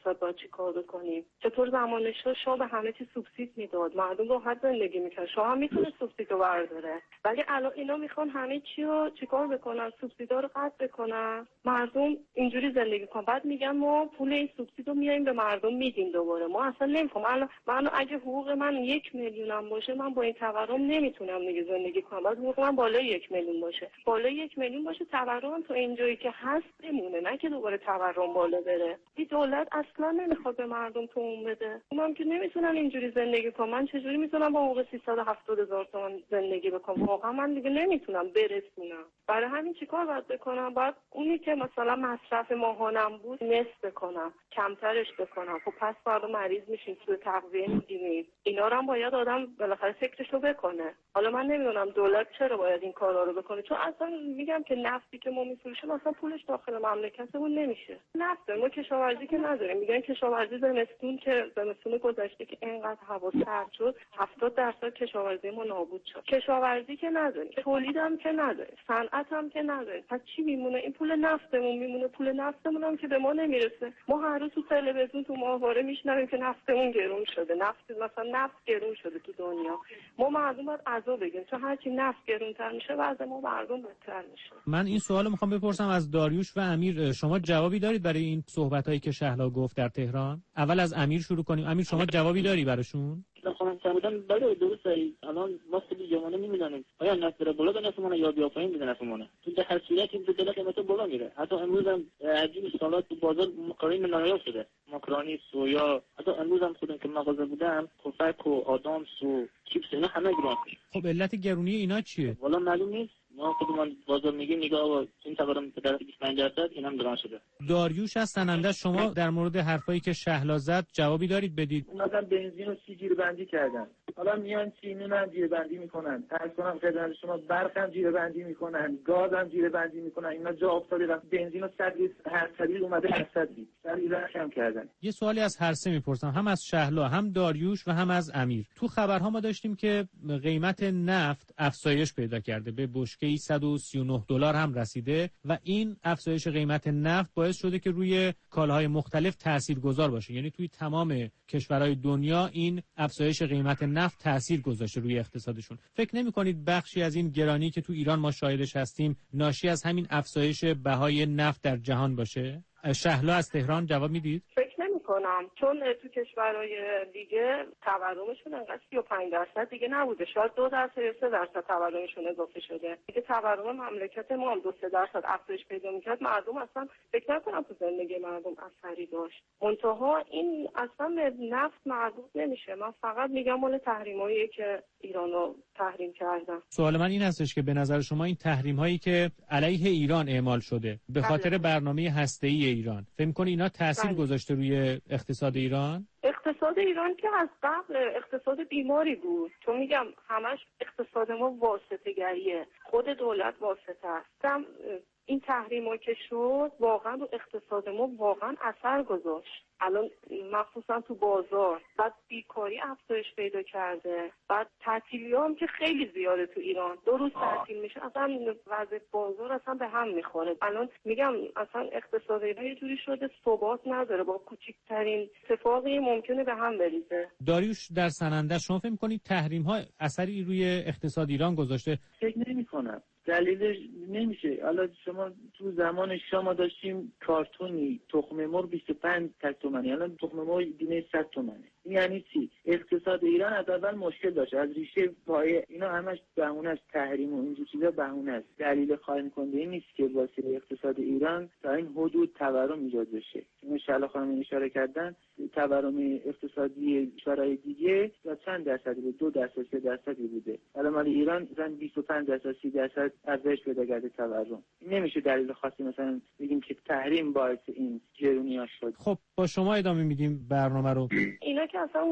چیکار بکنیم. چطور زمان شاه شاه به همه چی سوبسید میداد، مردم راحت زندگی میکرد، شاه هم میتونه سوبسید رو برداره، ولی الان اینا میخوان همه چی رو چیکار بکنن؟ سوبسیدا رو قطع بکنن، مردم اینجوری زندگی کنن. بعد میگن ما پول این سوبسید رو میایم به مردم میدیم دوباره. ما اصلا نمیخوام. الان من اگه حقوق من یک میلیونم باشه، من با این تورم نمیتونم دیگه زندگی کنم. بعد حقوق من بالای یک میلیون باشه. بالای یک میلیون باشه، تورم تو اینجایی که هست بمونه، نه که دوباره تورم بالا بره. این دولت اصلا نمیخواد به مردم تومون بده. اونم که نمیتونن اینجوری زندگی کنن. من چجوری میتونم با حقوق سیصد و هفتاد هزار تومان زندگی بکنم؟ واقعا من دیگه نمیتونم برسونم. برای همین چیکار باید بکنم؟ باید اونی که مثلا مصرف ماهانم بود نصف بکنم، کمترش بکنم. خب پس فردا مریض میشیم، تو تغذیه میگیریم. اینا رو هم باید آدم بالاخره فکرشو بکنه. حالا من نمیدونم دولت چرا باید این کارا رو بکنه، چون اصلا میگم که نفتی که ما میفروشیم اصلا پولش داخل مملکتمون نمیشه. نفت ما کشاورزی که نداریم. میگن کشاورزی زمستون که زمستون گذشته که اینقدر هوا سرد شد، هفتاد درصد کشاورزی ما نابود شد. کشاورزی که نداریم، تولید هم که نداریم، صنعت هم که نداریم. پس چی میمونه؟ این پول نفتمون میمونه. پول نفتمون هم که به ما نمیرسه. ما هر روز تو تلویزیون تو ماهواره میشنویم که نفتمون گرون شده. نفت مثلا نفت گرون شده تو دنیا. ما مردم باید عزا بگیم، چون هرچی نفت گرونتر میشه وضع ما مردم بدتر میشه. من این سوالو میخوام بپرسم از داریوش و امیر. شما جوابی دارید برای این صحبتایی که شهلا گفت در تهران؟ اول از امیر شروع کنیم. امیر شما جوابی داری براشون؟ خانم فرمودن بله درسته. الان ما خیلی جوانه نمیدونیم آیا نفت بره بالا به نفمونه یا بیا پایین به نفمونه. تو در هر صورت این دلار قیمت بالا میره. حتی امروز هم عجیب سالات تو بازار مقارنه نایاب شده. ماکارونی، سویا، حتی امروز هم خودم که مغازه بودم پفک و آدامس و چیپس اینا همه گران شده. خب علت گرونی اینا چیه؟ والا معلوم نیست. ما خودمون بازار میگیم نگاه آقا این تورم در بیست و پنج درصد اینم گران شده. داریوش از سننده شما در مورد حرفایی که شهلا زد جوابی دارید بدید؟ مثلا بنزین و سی جیره بندی کردن، حالا میان سیمون هم جیره بندی میکنن، عرض کنم خدمت شما برق هم جیره بندی میکنن، گاز هم جیره بندی میکنن. اینا جا افتاده رفت بنزین و صد لیتر هر صدی اومده هشتصد لیتر صد لیتر کم کردن. یه سوالی از هر سه میپرسم، هم از شهلا، هم داریوش و هم از امیر. تو خبرها ما داشتیم که قیمت نفت افزایش پیدا کرده، به بشکه‌ای صد و سی و نه دلار هم رسیده و این افزایش قیمت نفت باعث شده که روی کالاهای مختلف تاثیرگذار باشه. یعنی توی تمام کشورهای دنیا این افزایش قیمت نفت تاثیر گذاشته روی اقتصادشون. فکر نمی‌کنید بخشی از این گرانی که تو ایران ما شاهدش هستیم ناشی از همین افزایش بهای نفت در جهان باشه؟ شهلا از تهران جواب میدید؟ فکر نمی کنم، چون تو کشورهای دیگه تورمشون انقدر سی و پنج درصد دیگه نبوده، شاید دو درصد یا سه درصد تورمشون اضافه شده. دیگه تورم مملکت ما هم دو سه درصد افزایش پیدا میکرد، مردم اصلا فکر نکنم تو زندگی مردم اثری داشت. منتها این اصلا به نفت مربوط نمیشه. من فقط میگم مال تحریمایی که ایرانو تحریم کردن. سوال من این هستش که به نظر شما این تحریم هایی که علیه ایران اعمال شده به خاطر برنامه هسته‌ای ایران، فکر می‌کنی اینا تاثیر گذاشته روی اقتصاد ایران؟ اقتصاد ایران که از قبل اقتصاد بیماری بود، چون میگم همش اقتصاد ما واسطه گریه، خود دولت واسطه است. این تحریما که شد واقعا رو اقتصاد ما واقعا اثر گذاشت. الان مخصوصا تو بازار بعد بیکاری افزایش پیدا کرده، بعد تعطیلی هم که خیلی زیاده تو ایران، دو روز تعطیل میشه اصلا وضع بازار اصلا به هم میخوره. الان میگم اصلا اقتصاد ایران یه جوری شده ثبات نداره، با کوچکترین اتفاقی ممکنه به هم بریزه. داریوش در سننده شما فکر می‌کنید تحریم ها اثری روی اقتصاد ایران گذاشته؟ فکر نمی‌کنم. دلیلش نمیشه. حالا شما تو زمان شما داشتیم کارتونی تخم مرغ بیست و پنج تومانی، الان تخم مرغ دینه صد تومانه. یعنی چی؟ اقتصاد ایران از اول مشکل داشت، از ریشه پایه اینا همش بهونه است، تحریم و اینجور چیزا بهونه است. دلیل قائم کننده این نیست که واسه اقتصاد ایران تا این حدود تورم ایجاد بشه. ان شاءالله خانم اشاره کردن تورم اقتصادی کشورهای دیگه تا چند درصدی بود؟ دو درصد سه درصدی بوده. الان مال ایران مثلا بیست و پنج درصد سی درصد افزایش پیدا کرده تورم. نمیشه دلیل خاصی مثلا بگیم که تحریم باعث این گرونی‌ها شد. خب با شما ادامه میدیم برنامه رو. اینا که اصلا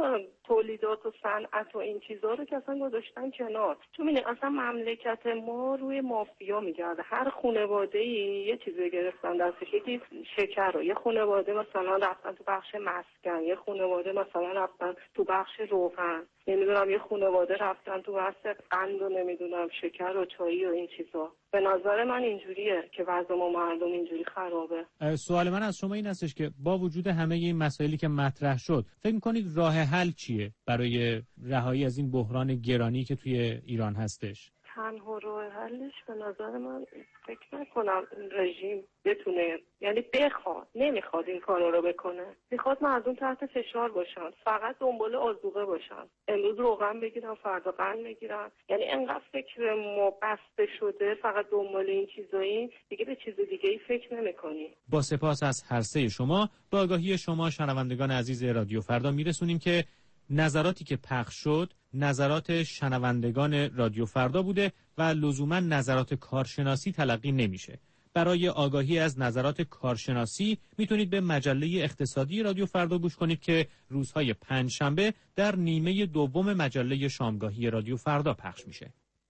تولیدات و صنعت و این چیزا رو که اصلا گذاشتن کنار. چون می‌بینی اصلا مملکت ما روی مافیا میگرده. هر خانواده‌ای یه چیزی گرفتن دستش، یکی شکر رو، یه خانواده مثلا رفتن تو بخش مسکن، یه خانواده مثلا رفتن تو بخش روغن، نمیدونم یه خانواده رفتن تو بخش قند و نمیدونم شکر و چایی و این چیزا. به نظر من اینجوریه که وضع ما مردم اینجوری خرابه. سوال من از شما این هستش که با وجود همه این مسائلی که مطرح شد، فکر می‌کنید راه حل چیه برای رهایی از این بحران گرانی که توی ایران هستش؟ تنها راه حلش به نظر من فکر نکنم این رژیم بتونه، یعنی بخواد، نمیخواد این کارا رو بکنه، میخواد مردم تحت فشار باشن، فقط دنبال آذوقه باشن، امروز روغن بگیرن فردا قند بگیرن، یعنی انقدر فکر ما بسته شده فقط دنبال این چیزایی، دیگه به چیز دیگه ای فکر نمیکنی. با سپاس از هر سه شما، با آگاهی شما شنوندگان عزیز رادیو فردا میرسونیم که نظراتی که پخش شد نظرات شنوندگان رادیو فردا بوده و لزوما نظرات کارشناسی تلقی نمیشه. برای آگاهی از نظرات کارشناسی میتونید به مجله اقتصادی رادیو فردا گوش کنید که روزهای پنج شنبه در نیمه دوم مجله شامگاهی رادیو فردا پخش میشه.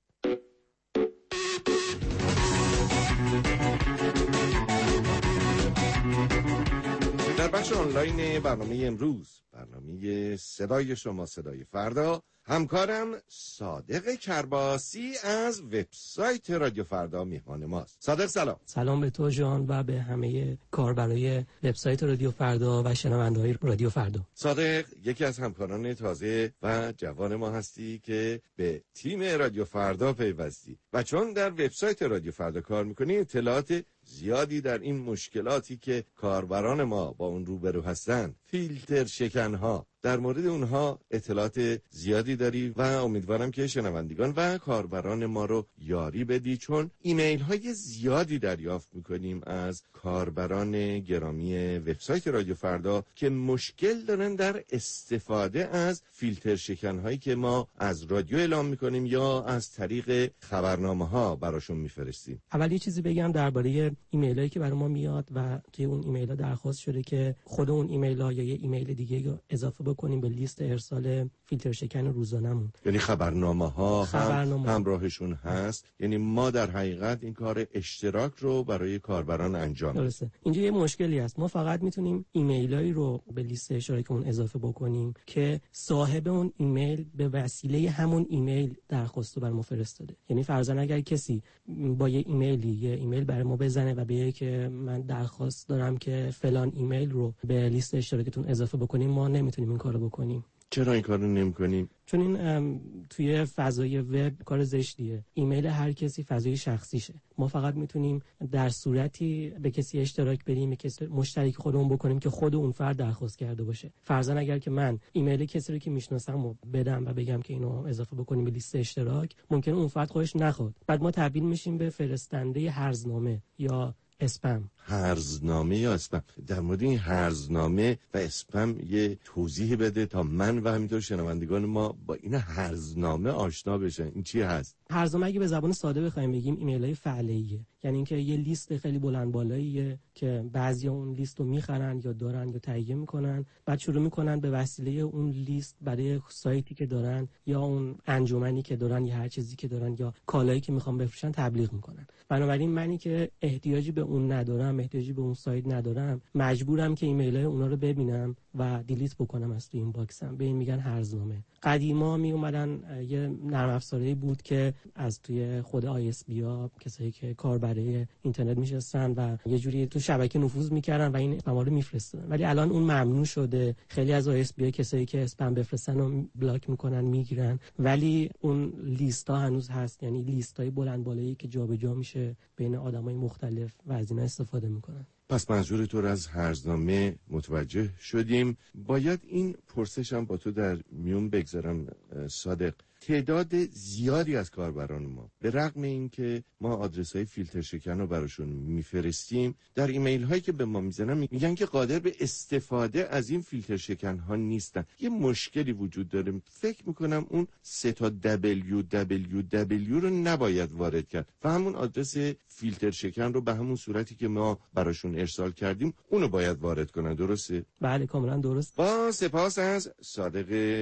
در بخش آنلاین برنامه امروز، برنامه صدای شما صدای فردا، همکارم صادق کرباسی از وبسایت رادیو فردا میهمان ماست. صادق سلام. سلام به تو جان و به همه کاربرای وبسایت رادیو فردا و شنونده‌های رادیو فردا. صادق یکی از همکاران تازه و جوان ما هستی که به تیم رادیو فردا پیوستی و چون در وبسایت رادیو فردا کار میکنی اطلاعات زیادی در این مشکلاتی که کاربران ما با اون روبرو هستن، فیلتر شکنها، در مورد اونها اطلاعات زیادی داری و امیدوارم که شنوندگان و کاربران ما رو یاری بدی، چون ایمیل های زیادی دریافت میکنیم از کاربران گرامی وبسایت رادیو فردا که مشکل دارن در استفاده از فیلتر شکنهایی که ما از رادیو اعلام میکنیم یا از طریق خبرنامه ها براشون میفرستیم. اول یه چیزی بگم درباره ایمیل هایی که برای ما میاد و توی اون ایمیل ها درخواست شده که خود اون ایمیل ها یا یه ایمیل دیگه رو اضافه بکنیم به لیست ارسال فیلتر شکن روزانمون. یعنی خبرنامه ها هم همراهشون هست، یعنی ما در حقیقت این کار اشتراک رو برای کاربران انجام میدیم. درسته. اینجا یه مشکلی هست، ما فقط میتونیم ایمیلایی رو به لیست اشتراکمون اضافه بکنیم که صاحب اون ایمیل به وسیله همون ایمیل درخواست رو برای ما فرستاده. یعنی فرضاً اگر کسی با یه ایمیلی یه ایمیل برای ما بزنه و بگه که من درخواست دارم که فلان ایمیل رو به لیست اشتراکتون اضافه بکنیم، ما نمیتونیم این کارو بکنیم. چرا این کارو نمی‌کنیم؟ چون این توی فضای وب کار زشتیه. ایمیل هر کسی فضای شخصیشه. ما فقط میتونیم در صورتی به کسی اشتراک بدیم، به کسی مشترک خودمون بکنیم که خود اون فرد درخواست کرده باشه. فرضاً اگر که من ایمیل کسی رو که میشناسم رو بدم و بگم که اینو اضافه بکنیم به لیست اشتراک، ممکنه اون فرد خودش نخواد. بعد ما تبدیل میشیم به فرستنده هرزنامه یا اسپم. هرزنامه یا اسپم؟ در مورد این هرزنامه و اسپم یه توضیح بده تا من و همینطور شنوندگان ما با این هرزنامه آشنا بشن. این چی هست؟ هرزنامه اگه به زبان ساده بخوایم بگیم ایمیل‌های فعلیه، یعنی اینکه یه لیست خیلی بلند بالاییه که بعضیا اون لیست رو میخرن یا دارن یا تهیه میکنن، بعد شروع میکنن به وسیله اون لیست برای سایتی که دارن یا اون انجمنی که دارن یا هر چیزی که دارن یا کالایی که میخوان بفروشن تبلیغ میکنن. بنابراین منی که احتیاجی به اون ندارم، احتیاجی به اون سایت ندارم، مجبورم که ایمیل‌های اونا رو ببینم و دیلیت بکنم از تو این باکسم. به این میگن هرزنامه. قدیما می اومدن یه نرم افزاری بود که از توی خود آی اس بی ها کسایی که کاربر اینترنت میشستن و یه جوری تو شبکه نفوذ میکردن و این اسپم رو میفرستادن، ولی الان اون ممنوع شده. خیلی از آی اس بی ها کسایی که اسپم بفرستن رو بلاک میکنن، میگیرن، ولی اون لیست ها هنوز هست، یعنی لیست های بلند بالایی که جابجا میشه بین آدمای مختلف و از اینا استفاده میکنن. پس منظور تو از هرزنامه متوجه شدیم. باید این پرسشم با تو در میون بگذارم صادق. تعداد زیادی از کاربران ما به رغم این که ما آدرس های فیلتر شکن رو براشون میفرستیم، در ایمیل هایی که به ما میزنن میگن که قادر به استفاده از این فیلتر شکن ها نیستن. یه مشکلی وجود داره. فکر میکنم اون سه تا دبلیو دبلیو دبلیو رو نباید وارد کرد و همون آدرس فیلتر شکن رو به همون صورتی که ما براشون ارسال کردیم اونو باید وارد کنن. درسته؟ بله کاملا درست. با سپاس از صادق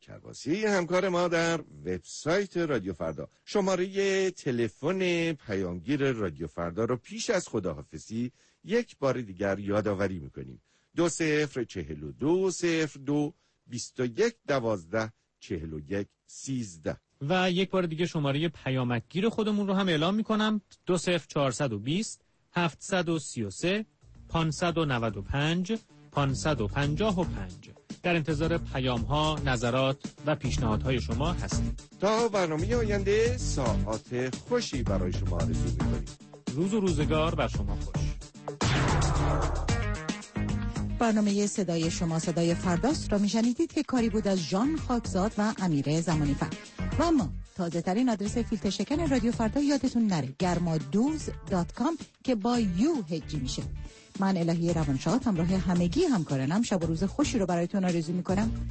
کرباسی همکار ما در وبسایت رادیو فردا. شماره تلفن پیامگیر رادیو فردا رو پیش از خداحافظی یک بار دیگر یادآوری میکنیم: دو صفر چهل و دو صفر دو بیست و یک دوازده چهل و یک سیزده. و یک بار دیگه شماره پیامکگیر خودمون رو هم اعلام میکنم: دو صفر چهارصد و بیست هفتصد و سی و سه پانصد و نود و پنج پانصد و پنجاه و پنج. در انتظار پیام ها، نظرات و پیشنهادهای شما هستیم. تا برنامه آینده ساعات خوشی برای شما آرزو می‌کنیم. روز و روزگار بر شما خوش. برنامه صدای شما صدای فرداست را میشنیدید که کاری بود از ژان خاکزاد و امیر زمانی فر. و اما تازه ترین آدرس فیلتر شکن رادیو فردا یادتون نره: گرمادوز دات کام که با یو هجی میشه. من الهی روانشاد همراه همگی همکارانم شب و روز خوشی رو برایتون آرزو میکنم.